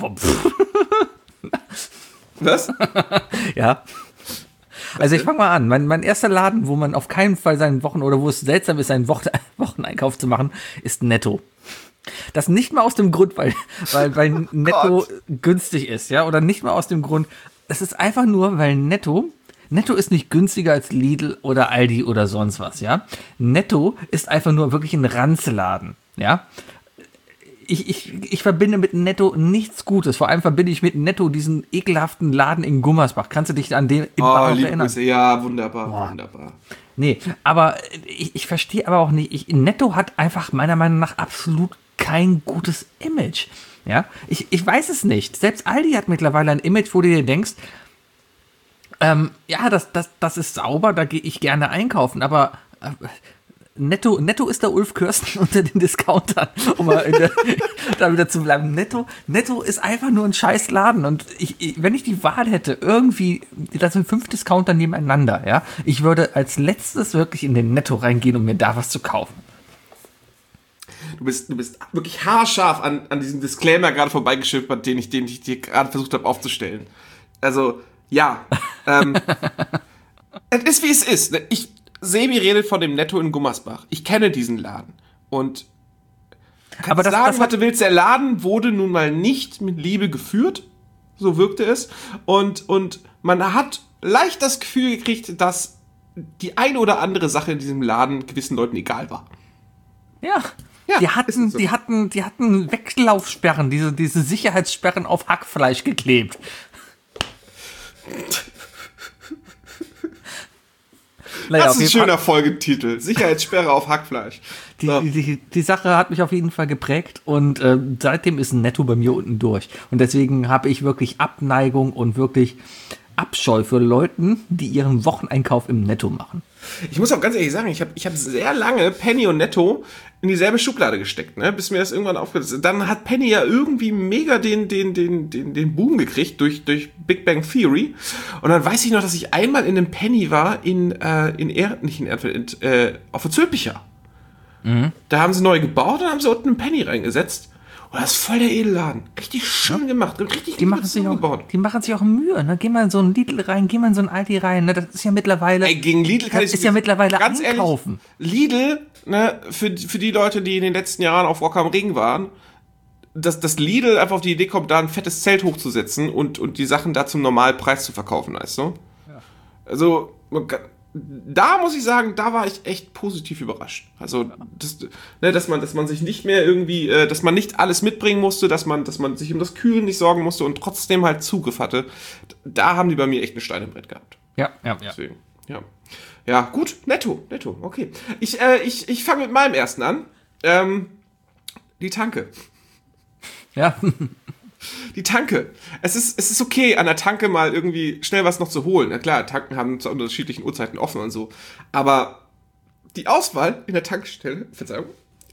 Was? Ja. Also ich fange mal an. Mein, mein erster Laden, wo man auf keinen Fall seinen Wochen- oder wo es seltsam ist, seinen Wochen Wocheneinkauf zu machen, ist Netto. Das nicht mal aus dem Grund, weil, weil, weil Netto günstig ist, ja, oder nicht mal aus dem Grund. Es ist einfach nur, weil Netto, Netto ist nicht günstiger als Lidl oder Aldi oder sonst was, ja. Netto ist einfach nur wirklich ein Ranzladen, ja. Ich, ich, ich verbinde mit Netto nichts Gutes. Vor allem verbinde ich mit Netto diesen ekelhaften Laden in Gummersbach. Kannst du dich an den in Oh, Bahnhof liebe erinnern? Grüße. Ja, wunderbar, wunderbar. Nee, aber ich, ich verstehe aber auch nicht, ich, Netto hat einfach meiner Meinung nach absolut kein gutes Image. Ja, ich, ich weiß es nicht. Selbst Aldi hat mittlerweile ein Image, wo du dir denkst, ähm, ja, das, das, das ist sauber, da gehe ich gerne einkaufen, aber äh, Netto, Netto ist der Ulf Kirsten unter den Discountern, um mal in der, da wieder zu bleiben. Netto, Netto ist einfach nur ein scheiß Laden und ich, ich, wenn ich die Wahl hätte, irgendwie, das sind fünf Discounter nebeneinander, ja, ich würde als letztes wirklich in den Netto reingehen, um mir da was zu kaufen. Du bist, du bist wirklich haarscharf an, an diesem Disclaimer gerade vorbeigeschippert, den ich, den ich dir gerade versucht habe aufzustellen. Also, ja. Ähm, es ist, wie es ist. Ne? Ich, Sebi redet von dem Netto in Gummersbach. Ich kenne diesen Laden. Und kann Aber das- sagen, das hat- was du willst, der Laden wurde nun mal nicht mit Liebe geführt. So wirkte es. Und, und man hat leicht das Gefühl gekriegt, dass die eine oder andere Sache in diesem Laden gewissen Leuten egal war. Ja. Ja, die ist hatten, so. die hatten, die hatten Weglaufsperren, diese, diese Sicherheitssperren auf Hackfleisch geklebt. Naja, Das auf ist ein jeden Fall- schöner Folgetitel. Sicherheitssperre auf Hackfleisch. Die, So. die, die, die Sache hat mich auf jeden Fall geprägt und äh, seitdem ist ein Netto bei mir unten durch. Und deswegen habe ich wirklich Abneigung und wirklich Abscheu für Leuten, die ihren Wocheneinkauf im Netto machen. Ich muss auch ganz ehrlich sagen, ich habe ich hab sehr lange Penny und Netto in dieselbe Schublade gesteckt, ne? Bis mir das irgendwann aufgefallen ist. Dann hat Penny ja irgendwie mega den, den, den, den, den Boom gekriegt durch, durch Big Bang Theory. Und dann weiß ich noch, dass ich einmal in einem Penny war, in, äh, in er, nicht in Erfurt, in, äh, auf der Zülpicher. Mhm. Da haben sie neu gebaut und haben sie unten einen Penny reingesetzt. Und das ist voll der Edelladen. Richtig schön gemacht. Und richtig Die machen, sich auch, gebaut. die machen sich auch Mühe. Ne? Geh mal in so ein Lidl rein, geh mal in so ein Aldi rein. Ne? Das ist ja mittlerweile. Ey, gegen Lidl kann das ich ist ja mittlerweile ganz einkaufen. ehrlich, Lidl, ne, für, für die Leute, die in den letzten Jahren auf Rock am Ring waren, dass, dass Lidl einfach auf die Idee kommt, da ein fettes Zelt hochzusetzen und, und die Sachen da zum Normalpreis zu verkaufen, weißt du? Ja. Also, man kann, da muss ich sagen, da war ich echt positiv überrascht. Also, das, ne, dass man, dass man sich nicht mehr irgendwie, äh, dass man nicht alles mitbringen musste, dass man, dass man sich um das Kühlen nicht sorgen musste und trotzdem halt Zugriff hatte. Da haben die bei mir echt ein Stein im Brett gehabt. Ja, ja, ja. Deswegen, ja. Ja, gut, netto, netto, okay. Ich, äh, ich, ich fange mit meinem ersten an. Ähm, die Tanke. Ja. Die Tanke. Es ist, es ist okay, an der Tanke mal irgendwie schnell was noch zu holen. Na klar, Tanken haben zu unterschiedlichen Uhrzeiten offen und so. Aber die Auswahl in der Tankstelle, Verzeihung,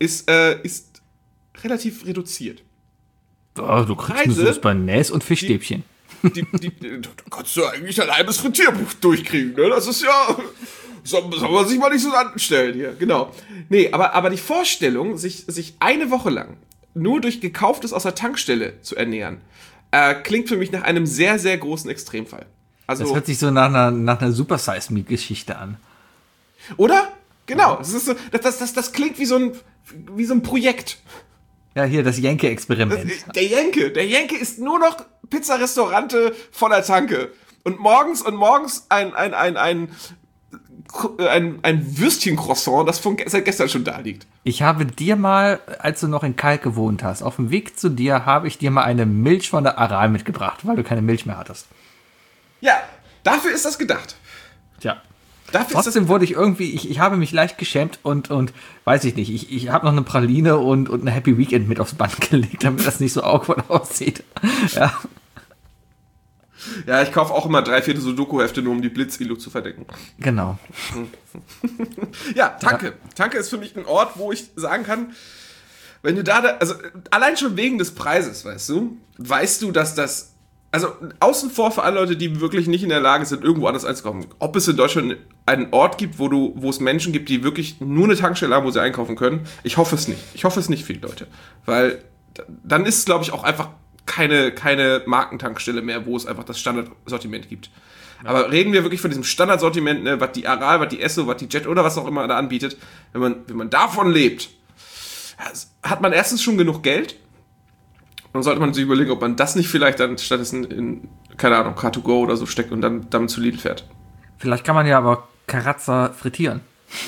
ist, äh, ist relativ reduziert. Oh, du kriegst nur Sauce Bernays und Fischstäbchen. Die, die, die, da kannst du eigentlich ein halbes Frittierbuch durchkriegen, ne? Das ist ja... Soll, soll man sich mal nicht so anstellen hier, genau. Nee, aber, aber die Vorstellung, sich, sich eine Woche lang nur durch Gekauftes aus der Tankstelle zu ernähren, äh, klingt für mich nach einem sehr, sehr großen Extremfall. Also, das hört sich so nach einer, nach einer Super-Size-Me-Geschichte an. Oder? Genau. Das, ist so, das, das, das klingt wie so ein, wie so ein Projekt. Ja, hier das Jenke-Experiment. Der Jenke, der Jenke isst nur noch Pizzarestaurante von der Tanke. Und morgens und morgens ein, ein, ein, ein, ein, ein Würstchencroissant, das von seit gestern schon da liegt. Ich habe dir mal, als du noch in Kalk gewohnt hast, auf dem Weg zu dir, habe ich dir mal eine Milch von der Aral mitgebracht, weil du keine Milch mehr hattest. Ja, dafür ist das gedacht. Tja. Dafür Trotzdem wurde ich irgendwie, ich, ich habe mich leicht geschämt und, und weiß ich nicht, ich, ich habe noch eine Praline und, und eine Happy Weekend mit aufs Band gelegt, damit das nicht so awkward aussieht. Ja, ja ich kaufe auch immer drei, vier Sudoku-Hefte, nur um die Blitz-Ilu zu verdecken. genau. Ja, Tanke. Ja. Tanke ist für mich ein Ort, wo ich sagen kann, wenn du da, also allein schon wegen des Preises, weißt du, weißt du, dass das, also außen vor für alle Leute, die wirklich nicht in der Lage sind, irgendwo anders einzukaufen, ob es in Deutschland einen Ort gibt, wo du, wo es Menschen gibt, die wirklich nur eine Tankstelle haben, wo sie einkaufen können, ich hoffe es nicht. Ich hoffe es nicht, viele Leute. Weil dann ist es, glaube ich, auch einfach keine, keine Markentankstelle mehr, wo es einfach das Standardsortiment gibt. Ja. Aber reden wir wirklich von diesem Standardsortiment, ne, was die Aral, was die Esso, was die Jet oder was auch immer da anbietet, wenn man, wenn man davon lebt, hat man erstens schon genug Geld. Dann sollte man sich überlegen, ob man das nicht vielleicht dann stattdessen in, keine Ahnung, Car to Go oder so steckt und dann damit zu Lidl fährt. Vielleicht kann man ja aber Karazza frittieren.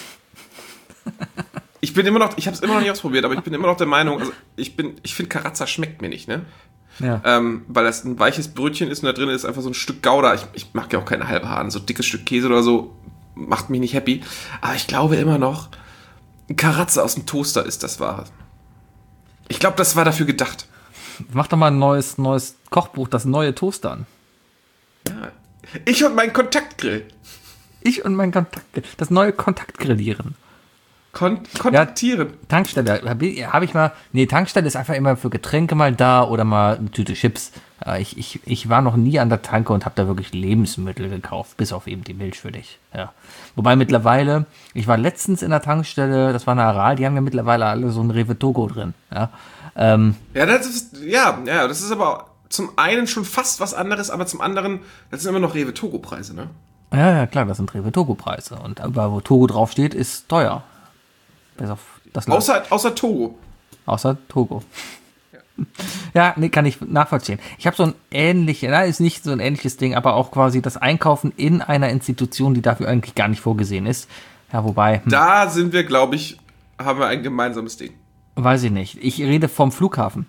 Ich bin immer noch, ich habe es immer noch nicht ausprobiert, aber ich bin immer noch der Meinung, also ich bin, ich finde Karazza schmeckt mir nicht, ne? Ja. Ähm, weil das ein weiches Brötchen ist und da drin ist einfach so ein Stück Gouda. Ich, ich mag ja auch keine halbe Haaren, so ein dickes Stück Käse oder so macht mich nicht happy. Aber ich glaube immer noch, Karazza aus dem Toaster ist das Wahre. Ich glaube, das war dafür gedacht. Mach doch mal ein neues, neues Kochbuch, das neue Toaster an. Ja. Ich und mein Kontaktgrill. Ich und mein Kontaktgrill. Das neue Kontaktgrillieren. Kon- kontaktieren. Ja, Tankstelle, habe hab ich mal. Nee, Tankstelle ist einfach immer für Getränke mal da oder mal eine Tüte Chips. Ja, ich, ich, ich war noch nie an der Tanke und habe da wirklich Lebensmittel gekauft, bis auf eben die Milch für dich. Ja. Wobei mittlerweile, ich war letztens in der Tankstelle, das war eine Aral, die haben ja mittlerweile alle so ein Rewe Togo drin. Ja, ähm, ja, das ist, ja, ja, das ist aber zum einen schon fast was anderes, aber zum anderen, das sind immer noch Rewe Togo Preise, ne? Ja, ja, klar, das sind Rewe Togo Preise. Und überall, wo Togo draufsteht, ist teuer. Bis auf das Land. Außer, außer Togo. Außer Togo. Ja, ja, nee, kann ich nachvollziehen. Ich habe so ein ähnliches, na, ist nicht so ein ähnliches Ding, aber auch quasi das Einkaufen in einer Institution, die dafür eigentlich gar nicht vorgesehen ist. Ja, wobei. Hm, Da sind wir, glaube ich, haben wir ein gemeinsames Ding. weiß ich nicht. Ich rede vom Flughafen.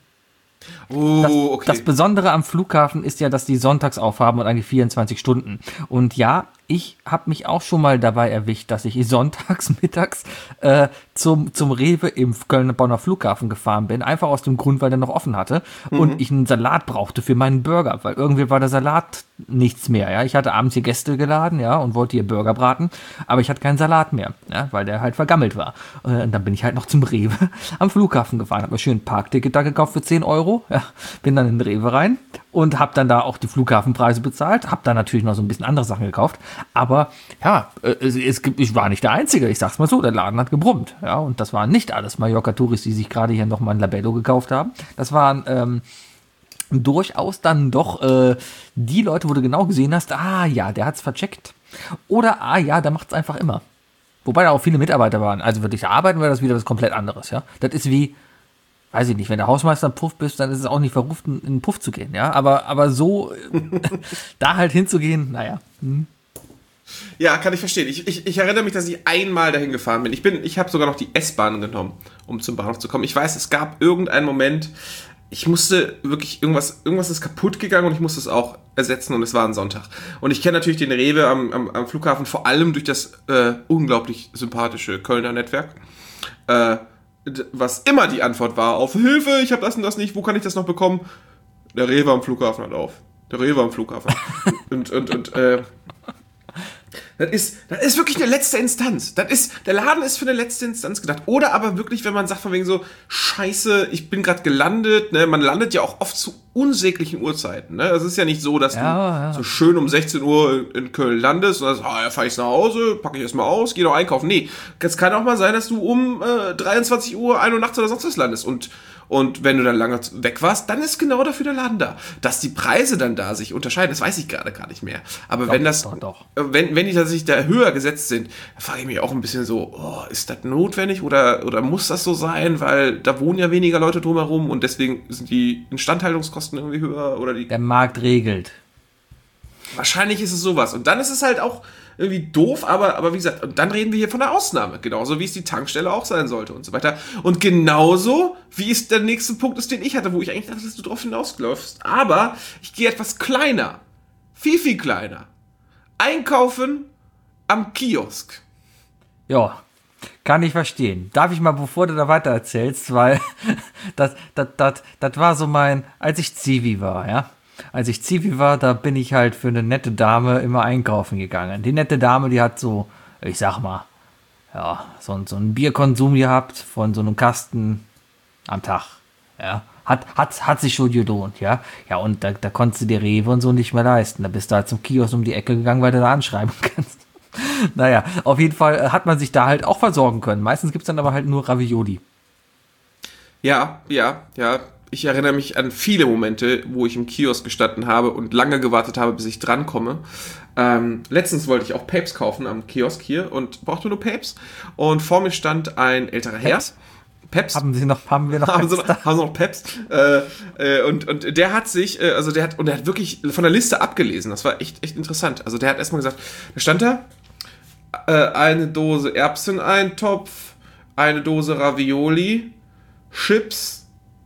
Oh, Das, okay. das Besondere am Flughafen ist ja, dass die sonntags aufhaben und eigentlich vierundzwanzig Stunden. Und ja, ich habe mich auch schon mal dabei erwischt, dass ich sonntags mittags äh, zum, zum Rewe im Köln-Bonner Flughafen gefahren bin. Einfach aus dem Grund, weil der noch offen hatte. Mhm. Und ich einen Salat brauchte für meinen Burger, weil irgendwie war der Salat nichts mehr. Ja, ich hatte abends hier Gäste geladen, ja, und wollte hier Burger braten, aber ich hatte keinen Salat mehr, ja, weil der halt vergammelt war. Und dann bin ich halt noch zum Rewe am Flughafen gefahren, habe mir schön ein Parkticket da gekauft für zehn Euro, ja, bin dann in den Rewe rein und habe dann da auch die Flughafenpreise bezahlt, habe dann natürlich noch so ein bisschen andere Sachen gekauft, aber ja, es, es, ich war nicht der Einzige, ich sag's mal so, der Laden hat gebrummt, ja, und das waren nicht alles Mallorca-Touris, die sich gerade hier nochmal ein Labello gekauft haben, das waren ähm, durchaus dann doch äh, die Leute, wo du genau gesehen hast, ah ja, der hat's vercheckt. Oder ah ja, der macht's einfach immer. Wobei da auch viele Mitarbeiter waren. Also wirklich, da arbeiten wir das wieder was komplett anderes, ja. Das ist wie, weiß ich nicht, wenn der Hausmeister im Puff bist, dann ist es auch nicht verruft, in den Puff zu gehen, ja. Aber, aber so da halt hinzugehen, naja. Hm. Ja, kann ich verstehen. Ich, ich, ich erinnere mich, dass ich einmal dahin gefahren bin. Ich bin, ich habe sogar noch die S-Bahn genommen, um zum Bahnhof zu kommen. Ich weiß, es gab irgendeinen Moment, ich musste wirklich, irgendwas, irgendwas ist kaputt gegangen und ich musste es auch ersetzen und es war ein Sonntag. Und ich kenne natürlich den Rewe am, am, am Flughafen vor allem durch das äh, unglaublich sympathische Kölner Netzwerk, äh, was immer die Antwort war auf Hilfe, ich habe das und das nicht, wo kann ich das noch bekommen? Der Rewe am Flughafen hat auf. Der Rewe am Flughafen. und und, und äh, Das ist, das ist wirklich eine letzte Instanz. Das ist, der Laden ist für eine letzte Instanz gedacht. Oder aber wirklich, wenn man sagt von wegen so, scheiße, ich bin gerade gelandet. Ne? Man landet ja auch oft zu unsäglichen Uhrzeiten. Ne? Es ist ja nicht so, dass Ja, du ja. so schön um sechzehn Uhr in Köln landest und sagst, ah, ja, fahr ich nach Hause, packe ich erstmal aus, geh noch einkaufen. Nee, es kann auch mal sein, dass du um äh, dreiundzwanzig Uhr, ein Uhr nachts oder sonst was landest. Und Und wenn du dann lange weg warst, dann ist genau dafür der Laden da. Dass die Preise dann da sich unterscheiden, das weiß ich gerade gar nicht mehr. Aber Doch, wenn das, doch, doch. wenn, wenn die tatsächlich da höher gesetzt sind, dann frage ich mich auch ein bisschen so, oh, ist das notwendig oder, oder muss das so sein? Weil da wohnen ja weniger Leute drumherum und deswegen sind die Instandhaltungskosten irgendwie höher oder die. Der Markt regelt. Wahrscheinlich ist es sowas. Und dann ist es halt auch irgendwie doof, aber, aber wie gesagt, und dann reden wir hier von der Ausnahme. Genauso wie es die Tankstelle auch sein sollte und so weiter. Und genauso wie es der nächste Punkt ist, den ich hatte, wo ich eigentlich dachte, dass du drauf hinausläufst. Aber ich gehe etwas kleiner. Viel, viel kleiner. Einkaufen am Kiosk. Ja, kann ich verstehen. Darf ich mal, bevor du da weiter erzählst, weil das, das, das, das war so mein, als ich Zivi war, ja. Als ich Zivi war, da bin ich halt für eine nette Dame immer einkaufen gegangen. Die nette Dame, die hat so, ich sag mal, ja, so, so einen Bierkonsum gehabt von so einem Kasten am Tag, ja. Hat, hat, hat sich schon gelohnt, ja. Ja, und da, da konntest du dir Rewe und so nicht mehr leisten. Da bist du halt zum Kiosk um die Ecke gegangen, weil du da anschreiben kannst. Naja, auf jeden Fall hat man sich da halt auch versorgen können. Meistens gibt's dann aber halt nur Ravioli. Ja, ja, ja. Ich erinnere mich an viele Momente, wo ich im Kiosk gestanden habe und lange gewartet habe, bis ich drankomme. Ähm, letztens wollte ich auch Papes kaufen am Kiosk hier und brauchte nur Papes. Und vor mir stand ein älterer Herr. Peps? Peps. Haben sie noch, haben wir noch haben sie, Peps da? haben sie noch Peps. Äh, äh, und, und der hat sich, äh, also der hat, und der hat wirklich von der Liste abgelesen. Das war echt, echt interessant. Also der hat erstmal gesagt, da stand da, äh, eine Dose Erbseneintopf, eine Dose Ravioli, Chips,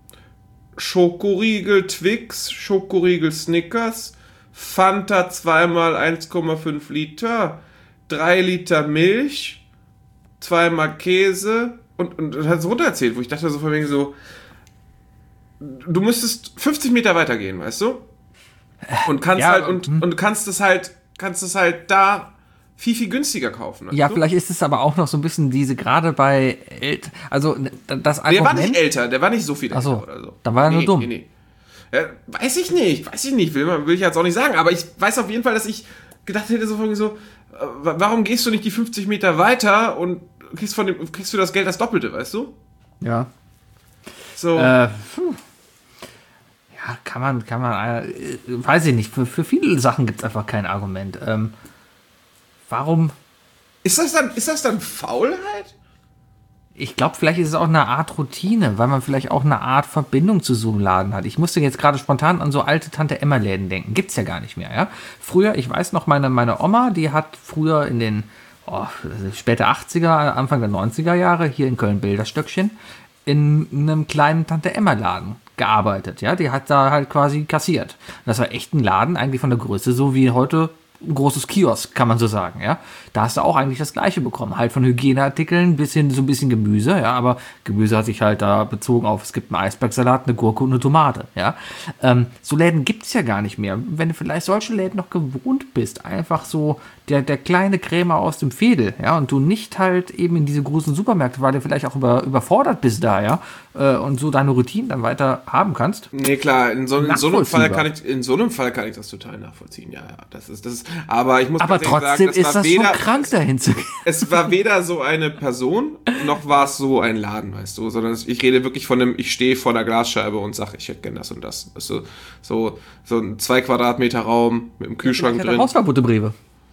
Schokoriegel Twix, Schokoriegel Snickers, Fanta zweimal eins Komma fünf Liter, drei Liter Milch, zweimal Käse und, und, und hat es runtererzählt, wo ich dachte so von wegen so, du müsstest fünfzig Meter weitergehen, weißt du? Und kannst Ja, halt, und, hm. und kannst es halt, kannst es halt da viel, viel günstiger kaufen. Weißt Ja, du? vielleicht ist es aber auch noch so ein bisschen diese, gerade bei Eltern, also das Der Argument. war nicht älter, der war nicht so viel Ach so, älter oder so. dann war er nur dumm. Nee, nee. Ja, weiß ich nicht, weiß ich nicht, will, man- will ich jetzt auch nicht sagen, aber ich weiß auf jeden Fall, dass ich gedacht hätte, so, von so äh, warum gehst du nicht die fünfzig Meter weiter und kriegst, von dem, kriegst für das Geld das Doppelte, weißt du? Ja. So, Äh, puh. Ja, kann man, kann man, äh, weiß ich nicht, für, für viele Sachen gibt es einfach kein Argument. Ähm, warum? ist, das dann, ist das dann Faulheit? Ich glaube, vielleicht ist es auch eine Art Routine, weil man vielleicht auch eine Art Verbindung zu so einem Laden hat. Ich musste jetzt gerade spontan an so alte Tante-Emma-Läden denken. Gibt's ja gar nicht mehr, ja. Früher, ich weiß noch, meine, meine Oma, die hat früher in den oh, späte achtziger, Anfang der neunziger Jahre hier in Köln-Bilderstöckchen in einem kleinen Tante-Emma-Laden gearbeitet, ja. Die hat da halt quasi kassiert. Das war echt ein Laden, eigentlich von der Größe so wie heute ein großes Kiosk, kann man so sagen, ja. Da hast du auch eigentlich das Gleiche bekommen. Halt von Hygieneartikeln bis hin so ein bisschen Gemüse, ja. Aber Gemüse hat sich halt da bezogen auf, es gibt einen Eisbergsalat, eine Gurke und eine Tomate, ja. Ähm, so Läden gibt's ja gar nicht mehr. Wenn du vielleicht solche Läden noch gewohnt bist, einfach so der, der kleine Krämer aus dem Fädel, ja, und du nicht halt eben in diese großen Supermärkte, weil du vielleicht auch über, überfordert bist da, ja, äh, und so deine Routinen dann weiter haben kannst. Nee, klar, in so, in so einem Fall Nachvollziehbar. kann ich, in so einem Fall kann ich das total nachvollziehen, ja, ja. Das ist, das ist, aber ich muss Aber ganz ehrlich trotzdem sagen, ist war das weder, schon krank, dahin zu gehen. es war weder so eine Person, noch war es so ein Laden, weißt du, sondern es, ich rede wirklich von einem, ich stehe vor der Glasscheibe und sage, ich hätte gern das und das. Weißt du, so, so ein zwei Quadratmeter Raum mit einem Kühlschrank drin. Hausverbot im Rewe.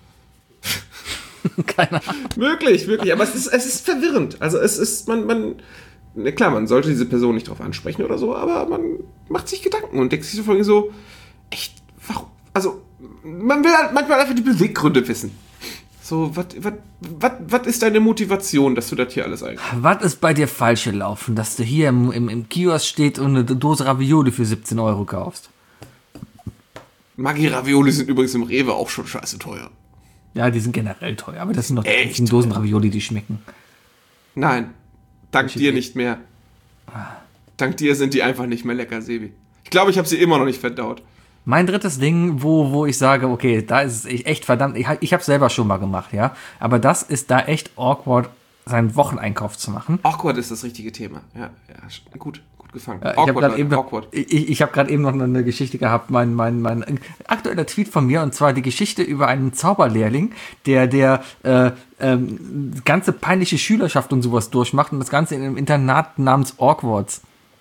Keine Ahnung. Möglich, wirklich, aber es ist, es ist verwirrend. Also es ist, man, man, ne, klar, man sollte diese Person nicht drauf ansprechen oder so, aber man macht sich Gedanken und denkt sich so vorhin so, echt, warum, also, man will halt manchmal einfach die Beweggründe wissen. So, was ist deine Motivation, dass du das hier alles eigentlich... Was ist bei dir falsch gelaufen, dass du hier im, im, im Kiosk steht und eine Dose Ravioli für siebzehn Euro kaufst? Maggi-Ravioli sind übrigens im Rewe auch schon scheiße teuer. Ja, die sind generell teuer, aber das sind noch die Echt einzigen Dosen Ravioli, die schmecken. Nein, dank Welche dir die? nicht mehr. Dank dir sind die einfach nicht mehr lecker, Sebi. Ich glaube, ich habe sie immer noch nicht verdaut. Mein drittes Ding, wo, wo ich sage, okay, da ist es echt verdammt, ich, ich habe es selber schon mal gemacht, ja, aber das ist da echt awkward, seinen Wocheneinkauf zu machen. Awkward ist das richtige Thema. Ja, ja gut, gut gefangen. Ja, ich habe gerade eben, noch, ich, ich hab grad eben noch eine Geschichte gehabt, mein, mein, mein aktueller Tweet von mir, und zwar die Geschichte über einen Zauberlehrling, der der äh, ähm, ganze peinliche Schülerschaft und sowas durchmacht und das Ganze in einem Internat namens Awkwards.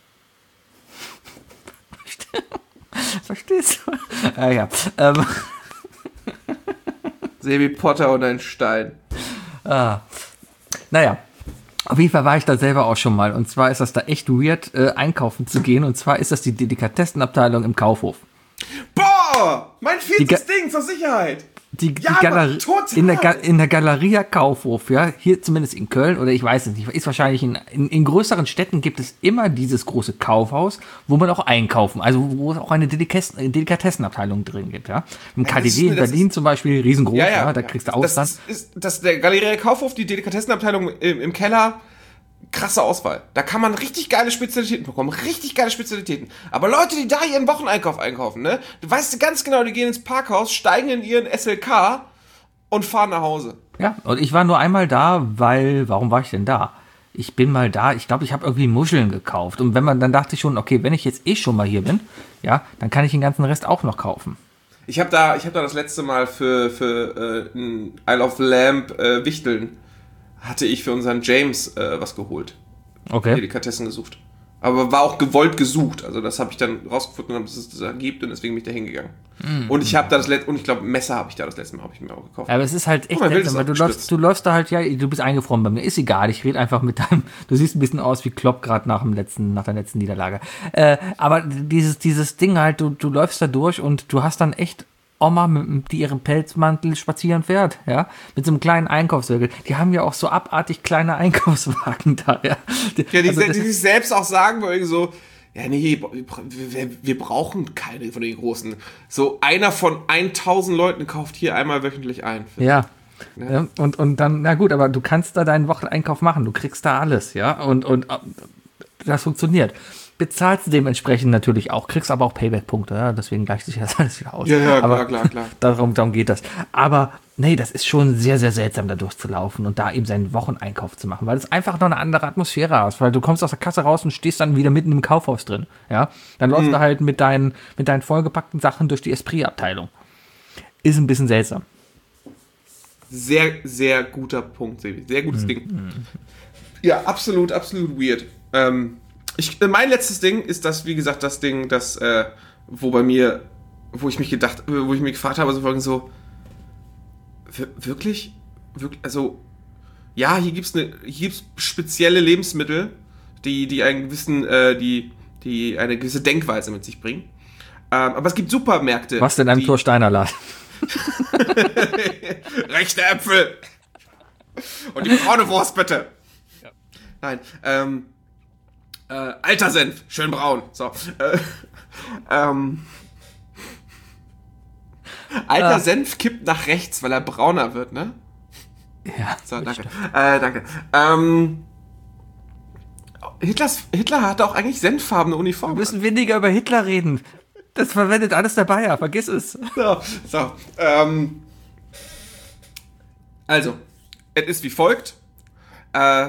Verstehst du? Ah, ja. Ähm. Sebi Potter und ein Stein. Ah. Naja. Auf jeden Fall war ich da selber auch schon mal. Und zwar ist das da echt weird, äh, einkaufen zu gehen. Und zwar ist das die Delikatessenabteilung im Kaufhof. Boah! Mein viertes Ga- Ding zur Sicherheit! Die, die Ja, Galer- Mann, total. in, der Ga- in der Galeria Kaufhof, ja, hier zumindest in Köln, oder ich weiß es nicht, ist wahrscheinlich in, in, in größeren Städten gibt es immer dieses große Kaufhaus, wo man auch einkaufen, also wo es auch eine Delikatessen, Delikatessenabteilung drin gibt, ja. Im Ja, K D W das ist- in das Berlin ist- zum Beispiel, riesengroß, ja, Ja, ja. da kriegst du Das Ausland. ist, ist das der Galeria Kaufhof, die Delikatessenabteilung im, im Keller. Krasse Auswahl. Da kann man richtig geile Spezialitäten bekommen. Richtig geile Spezialitäten. Aber Leute, die da ihren Wocheneinkauf einkaufen, ne? Du weißt ganz genau, die gehen ins Parkhaus, steigen in ihren S L K und fahren nach Hause. Ja, und ich war nur einmal da, weil, warum war ich denn da? Ich bin mal da, ich glaube, ich habe irgendwie Muscheln gekauft. Und wenn man, dann dachte ich schon, okay, wenn ich jetzt eh schon mal hier bin, ja, dann kann ich den ganzen Rest auch noch kaufen. Ich habe da, ich hab da das letzte Mal für, für äh, ein Isle of Lamp äh, Wichteln hatte ich für unseren James äh, was geholt. Okay. Delikatessen gesucht. Aber war auch gewollt gesucht. Also das habe ich dann rausgefunden, dass es das da gibt und deswegen bin ich da hingegangen. Mm. Und ich habe da das letzte, und ich glaube Messer habe ich da das letzte Mal habe ich mir auch gekauft. Aber es ist halt echt Oh, mein Bild seltsam, ist weil du läufst, du läufst da halt, ja, du bist eingefroren bei mir, ist egal, ich rede einfach mit deinem, du siehst ein bisschen aus wie Klopp gerade nach dem letzten, nach der letzten Niederlage. Äh, aber dieses, dieses Ding halt, du, du läufst da durch und du hast dann echt Oma, mit, die ihren Pelzmantel spazieren fährt, ja, mit so einem kleinen Einkaufswagen. Die haben ja auch so abartig kleine Einkaufswagen da, ja. Ja, die, Also die das- sich selbst auch sagen, weil irgendwie so, ja, nee, wir, wir brauchen keine von den Großen. So einer von tausend Leuten kauft hier einmal wöchentlich ein. Ja. Ja, und, und dann, na gut, aber du kannst da deinen Wocheneinkauf machen, du kriegst da alles, ja, und, und äh, das funktioniert. Bezahlst dementsprechend natürlich auch, kriegst aber auch Payback-Punkte, ja, deswegen gleicht sich das alles wieder aus. Ja, ja, aber klar, klar, klar. Darum, darum geht das. Aber nee, das ist schon sehr, sehr seltsam, da durchzulaufen und da eben seinen Wocheneinkauf zu machen, weil es einfach noch eine andere Atmosphäre ist, weil du kommst aus der Kasse raus und stehst dann wieder mitten im Kaufhaus drin, ja. Dann läufst Mhm. du halt mit deinen, mit deinen vollgepackten Sachen durch die Esprit-Abteilung. Ist ein bisschen seltsam. Sehr, sehr guter Punkt, Sebi. Sehr gutes Ding. Ja, absolut, absolut weird. Ähm, ich, äh, mein letztes Ding ist das, wie gesagt, das Ding, das, äh, wo bei mir, wo ich mich gedacht, äh, wo ich mich gefragt habe, so folgendes so, wir- wirklich? wirklich? Also, ja, hier gibt's eine, hier gibt's spezielle Lebensmittel, die, die einen gewissen, äh, die, die eine gewisse Denkweise mit sich bringen. Ähm, aber es gibt Supermärkte. Was denn einem die- Torsteiner Laden? Rechte Äpfel. Und die braune Wurst, bitte. Nein, ähm, äh, alter Senf, schön braun. So, äh, ähm, alter Ah. Senf kippt nach rechts, weil er brauner wird, ne? Ja, So, danke. Äh, danke. Ähm, Hitlers, Hitler hatte auch eigentlich senffarbene Uniform. Wir müssen weniger über Hitler reden. Das verwendet alles der Bayer, vergiss es. So, so, ähm, also, es ist wie folgt. Äh,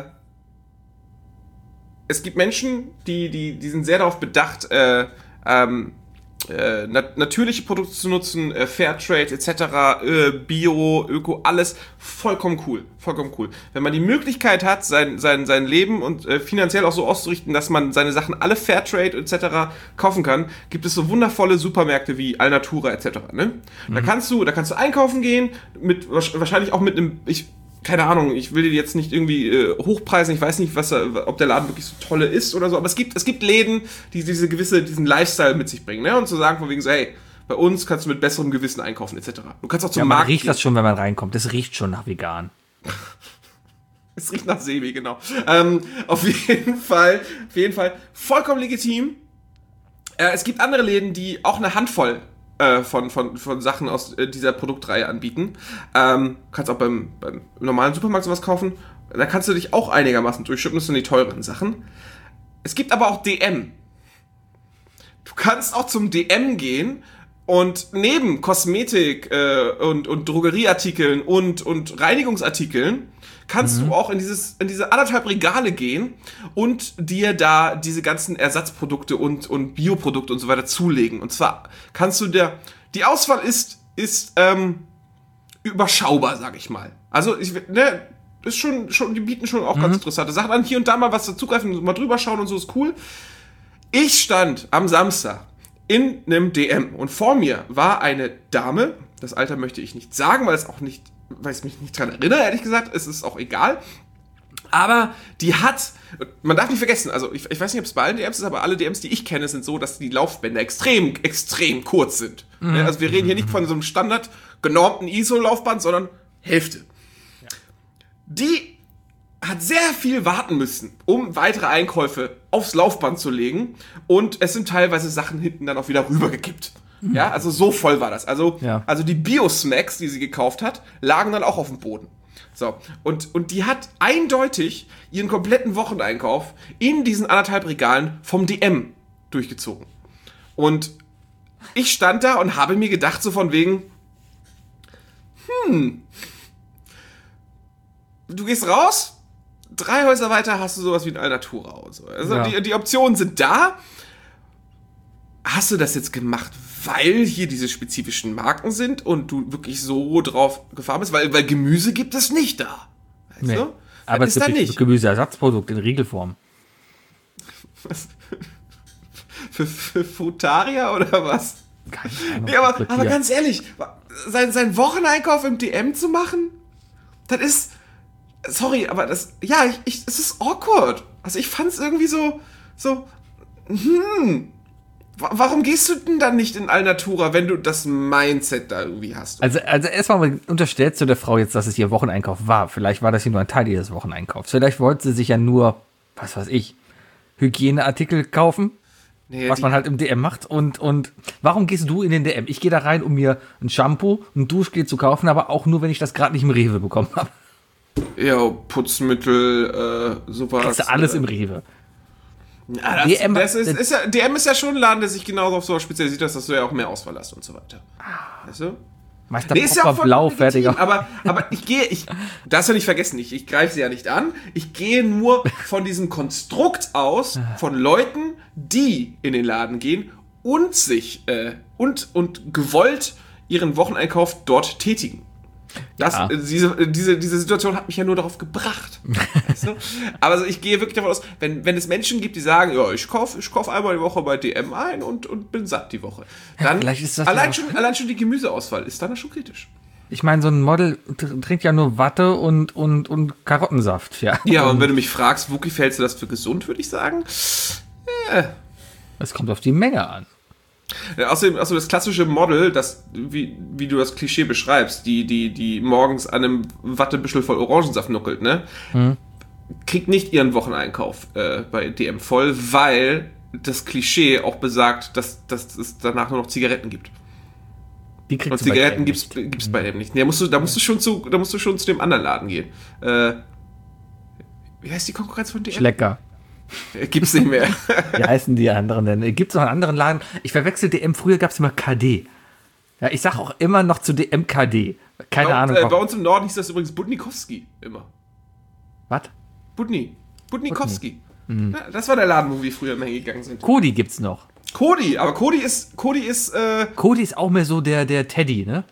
es gibt Menschen, die, die, die sind sehr darauf bedacht, äh, ähm, äh, nat- natürliche Produkte zu nutzen, äh, Fairtrade et cetera, äh, Bio, Öko, alles vollkommen cool, vollkommen cool. Wenn man die Möglichkeit hat, sein, sein, sein Leben und äh, finanziell auch so auszurichten, dass man seine Sachen alle Fairtrade et cetera kaufen kann, gibt es so wundervolle Supermärkte wie Alnatura et cetera. Ne? Da kannst du, da kannst du einkaufen gehen, mit wahrscheinlich auch mit einem, ich keine Ahnung, ich will dir jetzt nicht irgendwie äh, hochpreisen, ich weiß nicht, was, ob der Laden wirklich so tolle ist oder so, aber es gibt, es gibt Läden, die diese gewisse, diesen Lifestyle mit sich bringen, ne? Und zu sagen von wegen so, hey, bei uns kannst du mit besserem Gewissen einkaufen, et cetera. Du kannst auch zum Ja, man Markt riecht gehen. das schon, wenn man reinkommt. Das riecht schon nach vegan. Es riecht nach Sebi, genau. Ähm, auf jeden Fall, auf jeden Fall, vollkommen legitim. Äh, es gibt andere Läden, die auch eine Handvoll äh, von, von, von Sachen aus äh, dieser Produktreihe anbieten. Ähm, kannst auch beim, beim normalen Supermarkt sowas kaufen. Da kannst du dich auch einigermaßen durchschütten, das sind die teuren Sachen. Es gibt aber auch D M. Du kannst auch zum D M gehen Und neben Kosmetik äh, und, und Drogerieartikeln und, und Reinigungsartikeln kannst mhm. du auch in dieses in diese anderthalb Regale gehen und dir da diese ganzen Ersatzprodukte und, und Bioprodukte und so weiter zulegen. Und zwar kannst du dir, die Auswahl ist, ist ähm, überschaubar, sag ich mal. Also, ich, ne, ist schon, schon, die bieten schon auch mhm. ganz interessante Sachen an. Hier und da mal was dazugreifen, mal drüber schauen und so ist cool. Ich stand am Samstag in einem D M und vor mir war eine Dame, das Alter möchte ich nicht sagen, weil es auch nicht, weil ich mich nicht dran erinnere, ehrlich gesagt, es ist auch egal, aber die hat, man darf nicht vergessen, also ich, ich weiß nicht, ob es bei allen D Ms ist, aber alle D Ms, die ich kenne, sind so, dass die Laufbänder extrem, extrem kurz sind. Mhm. Also wir reden hier nicht von so einem Standard genormten I S O-Laufband, sondern Hälfte. Ja. Die hat sehr viel warten müssen, um weitere Einkäufe aufs Laufband zu legen. Und es sind teilweise Sachen hinten dann auch wieder rübergekippt. Mhm. Ja, also so voll war das. Also, ja. also die Bio-Smacks, die sie gekauft hat, lagen dann auch auf dem Boden. So, und, und die hat eindeutig ihren kompletten Wocheneinkauf in diesen anderthalb Regalen vom D M durchgezogen. Und ich stand da und habe mir gedacht, so von wegen, hm, du gehst raus, drei Häuser weiter hast du sowas wie ein Alnatura und so. Also ja. die, die Optionen sind da. Hast du das jetzt gemacht, weil hier diese spezifischen Marken sind und du wirklich so drauf gefahren bist? Weil, weil Gemüse gibt es nicht da. Weißt nee. du? Aber es gibt nicht Gemüseersatzprodukt in Riegelform. Was? Für, für Frutaria oder was? Keine Ahnung. Nee, aber, aber ganz ehrlich, sein, sein Wocheneinkauf im D M zu machen, das ist... Sorry, aber das, ja, ich, ich, es ist awkward. Also ich fand's irgendwie so, so, hm, warum gehst du denn dann nicht in Alnatura, wenn du das Mindset da irgendwie hast? Also, also erstmal unterstellst du der Frau jetzt, dass es ihr Wocheneinkauf war. Vielleicht war das hier nur ein Teil ihres Wocheneinkaufs. Vielleicht wollte sie sich ja nur, was weiß ich, Hygieneartikel kaufen, nee, was man halt im D M macht. Und, und warum gehst du in den D M? Ich gehe da rein, um mir ein Shampoo, ein Duschgel zu kaufen, aber auch nur, wenn ich das gerade nicht im Rewe bekommen habe. Ja, Putzmittel, äh, sowas. Kriegst du alles äh, im Rewe. Ja, das, D M, das ist, ist ja, D M ist ja schon ein Laden, der sich genauso auf sowas spezialisiert, dass du ja auch mehr Auswahl hast und so weiter. Weißt du? Meister nee, ist ja auch blau, fertiger. Aber, aber ich gehe, ich, darfst du nicht vergessen, ich, ich greife sie ja nicht an. Ich gehe nur von diesem Konstrukt aus, von Leuten, die in den Laden gehen und sich, äh, und, und gewollt ihren Wocheneinkauf dort tätigen. Das, ja. diese, diese, diese Situation hat mich ja nur darauf gebracht. Weißt du? Aber also ich gehe wirklich davon aus, wenn, wenn es Menschen gibt, die sagen, ja, ich kaufe ich kauf einmal die Woche bei D M ein und, und bin satt die Woche. Dann ja, ist das allein, schon, allein schon die Gemüseauswahl ist dann schon kritisch. Ich meine, so ein Model trinkt ja nur Watte und, und, und Karottensaft. Ja, ja und, und wenn du mich fragst, Wookie, hältst du das für gesund, würde ich sagen? Äh. Es kommt auf die Menge an. Ja, außerdem, also das klassische Model, das, wie, wie du das Klischee beschreibst, die, die, die morgens an einem Wattebüschel voll Orangensaft nuckelt, ne? Hm. Kriegt nicht ihren Wocheneinkauf äh, bei D M voll, weil das Klischee auch besagt, dass, dass es danach nur noch Zigaretten gibt. Die kriegst Und Zigaretten gibt's, gibt's bei dem nicht. Da musst du, da musst du schon zu, da musst du schon zu dem anderen Laden gehen. Äh, wie heißt die Konkurrenz von D M? Schlecker. Gibt's nicht mehr. Wie heißen die anderen denn? Gibt's noch einen anderen Laden? Ich verwechsel D M, früher gab's immer K D. Ja, ich sag auch immer noch zu D M K D. Keine bei, Ahnung. Äh, bei uns im Norden hieß das übrigens Budnikowski immer. Was? Budni. Budnikowski. Mhm. Ja, das war der Laden, wo wir früher immer hingegangen sind. Kodi gibt's noch. Kodi, aber Kodi ist, Kodi ist, äh... Kodi ist auch mehr so der, der Teddy, ne?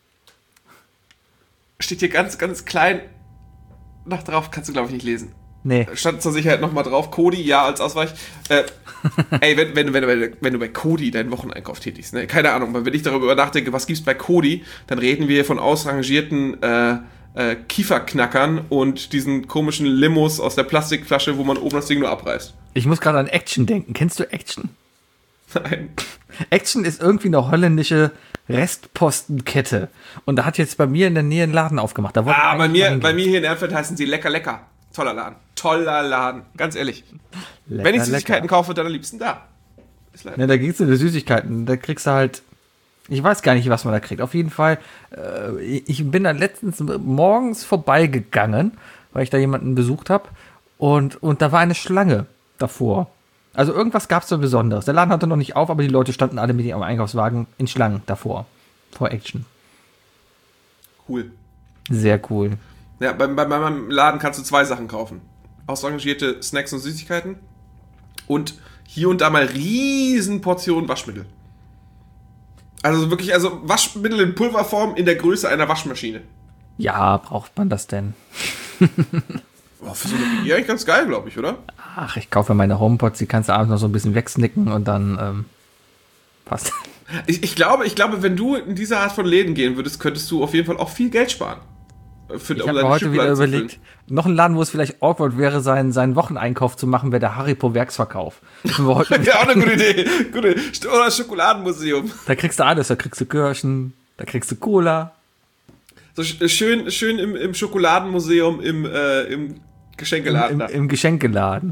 Steht hier ganz, ganz klein noch drauf, kannst du, glaube ich, nicht lesen. Nee. Stand zur Sicherheit nochmal drauf. Kodi, ja, als Ausweich. Äh, ey, wenn, wenn, wenn, wenn, wenn du bei Kodi deinen Wocheneinkauf tätigst, ne? Keine Ahnung, wenn ich darüber nachdenke, was gibt's bei Kodi, dann reden wir von ausrangierten äh, äh, Kieferknackern und diesen komischen Limos aus der Plastikflasche, wo man oben das Ding nur abreißt. Ich muss gerade an Action denken. Kennst du Action? Nein. Action ist irgendwie eine holländische Restpostenkette. Und da hat jetzt bei mir in der Nähe einen Laden aufgemacht. Da ah, bei mir, bei mir hier in Erfurt heißen sie Lecker Lecker. Toller Laden. Toller Laden. Ganz ehrlich. Lecker, wenn ich Süßigkeiten lecker. kaufe, dann am liebsten da. Ne, da ging's in die Süßigkeiten. Da kriegst du halt, ich weiß gar nicht, was man da kriegt. Auf jeden Fall, äh, ich bin da letztens morgens vorbeigegangen, weil ich da jemanden besucht habe. Und, und da war eine Schlange davor. Also irgendwas gab es so Besonderes. Der Laden hatte noch nicht auf, aber die Leute standen alle mit ihrem Einkaufswagen in Schlangen davor. Vor Action. Cool. Sehr cool. Ja, bei, bei, bei meinem Laden kannst du zwei Sachen kaufen. Ausrangierte Snacks und Süßigkeiten und hier und da mal riesen Portionen Waschmittel. Also wirklich, also Waschmittel in Pulverform in der Größe einer Waschmaschine. Ja, braucht man das denn? Boah, für so eine Figur eigentlich ganz geil, glaube ich, oder? Ach, ich kaufe meine HomePods, die kannst du abends noch so ein bisschen wegsnicken und dann ähm, passt. Ich, ich glaube, ich glaube, wenn du in diese Art von Läden gehen würdest, könntest du auf jeden Fall auch viel Geld sparen. Für, Ich um habe deine mir heute wieder Schubladen zu überlegt, noch ein Laden, wo es vielleicht awkward wäre, seinen, seinen Wocheneinkauf zu machen, wäre der Haribo Werksverkauf. Das wir heute füllen. Ja, auch eine gute Idee. Gute. Oder Schokoladenmuseum. Da kriegst du alles, da kriegst du Kirschen, da kriegst du Cola. So sch- schön, schön im, im Schokoladenmuseum, im, äh, im Geschenkeladen. Im, da. im Geschenkeladen.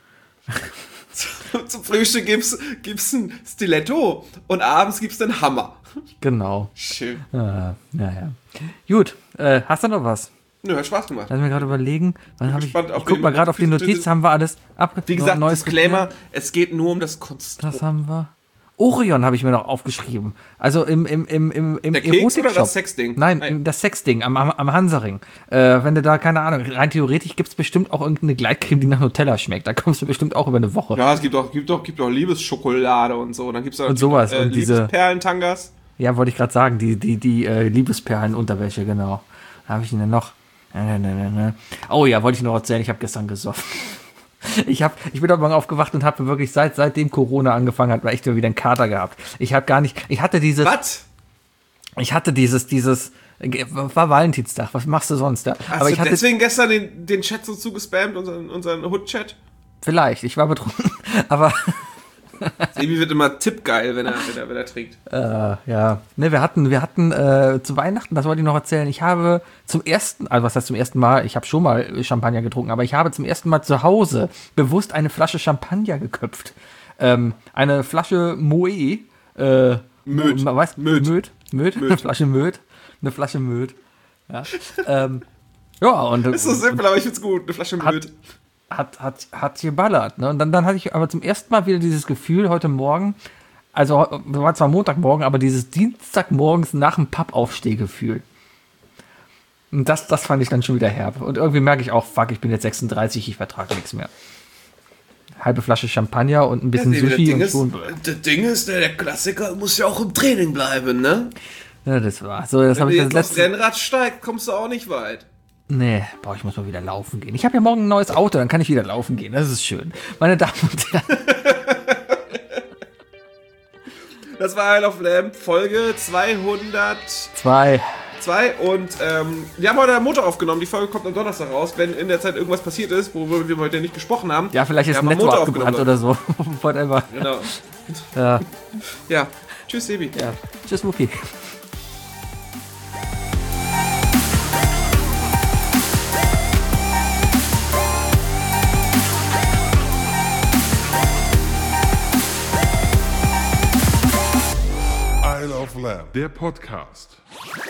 Zum Frühstück gibt's, gibt's ein Stiletto und abends gibt's einen Hammer. Genau. Schön. Ah, naja. Gut, äh, hast du noch was? Nö, hat Spaß gemacht. Lass mir gerade überlegen. Wann hab ich, gespannt auf ich guck den- mal gerade auf die Notiz, haben wir alles ab. Wie gesagt, neues Disclaimer, geklärt? es geht nur um das Konstrukt. Das haben wir. Orion habe ich mir noch aufgeschrieben. Also im, im, im, im, im Der Keks Erotikshop. oder das Sexding? Nein, Nein. das Sexding am, am, am Hansaring. Äh, wenn du da, keine Ahnung, rein theoretisch gibt es bestimmt auch irgendeine Gleitcreme, die nach Nutella schmeckt. Da kommst du bestimmt auch über eine Woche. Ja, es gibt auch, gibt auch, gibt auch Liebesschokolade und so. Dann gibt's auch Und sowas. Äh, Und diese- Liebesperlentangas. Ja, wollte ich gerade sagen, die, die, die äh, Liebesperlen-Unterwäsche, genau. Da habe ich ihn denn noch. Äh, ne, ne, ne. Oh ja, wollte ich noch erzählen, ich habe gestern gesoffen. Ich, hab, ich bin heute Morgen aufgewacht und habe wirklich, seit, seitdem Corona angefangen hat, war echt wieder einen Kater gehabt. Ich habe gar nicht, ich hatte dieses, Was? ich hatte dieses, dieses, war Valentinstag, was machst du sonst da? Hast Aber du ich hatte, deswegen gestern den, den Chat so zugespammt, unseren, unseren Hood-Chat? vielleicht, ich war betrunken, aber Sebi wird immer tippgeil, wenn er, wenn er, wenn er trinkt. Äh, ja, ne, wir hatten, wir hatten äh, zu Weihnachten, das wollte ich noch erzählen, ich habe zum ersten, also was heißt zum ersten Mal, ich habe schon mal Champagner getrunken, aber ich habe zum ersten Mal zu Hause bewusst eine Flasche Champagner geköpft. Ähm, eine Flasche Moët, äh, Möd. man weiß, Möd. Möd, Möd, Möd. eine Flasche Möd, eine Flasche Möd, ja, ähm, ja, und, Ist so simpel, aber ich find's gut. Eine Flasche Hat- Möd. hat, hat, hat geballert. Ne? Und dann, dann hatte ich aber zum ersten Mal wieder dieses Gefühl heute Morgen, also war zwar Montagmorgen, aber dieses Dienstagmorgens nach dem Pappaufstehgefühl. Und das, das fand ich dann schon wieder herb. Und irgendwie merke ich auch, fuck, ich bin jetzt sechsunddreißig, ich vertrage nichts mehr. Halbe Flasche Champagner und ein bisschen Nee, das Sushi Ding und ist, schon. das Ding ist, der der Klassiker muss ja auch im Training bleiben, ne? Ja, das war so, das Wenn habe du ich jetzt das aufs letzte. Rennrad steigst, kommst du auch nicht weit. Nee, boah, ich muss mal wieder laufen gehen. Ich habe ja morgen ein neues Auto, dann kann ich wieder laufen gehen. Das ist schön. Meine Damen und Herren. Das war Isle of Lamp, Folge zweihundertzwei. Zwei. Und ähm, wir haben heute am Montag aufgenommen. Die Folge kommt am Donnerstag raus. Wenn in der Zeit irgendwas passiert ist, worüber wir heute nicht gesprochen haben. Ja, vielleicht ist wir ein haben am Netto Montag abgebrannt aufgenommen. oder so. Whatever. Genau. Ja, Ja. Tschüss, Sebi. ja. Tschüss, Muki. Isle of Lamb, der Podcast.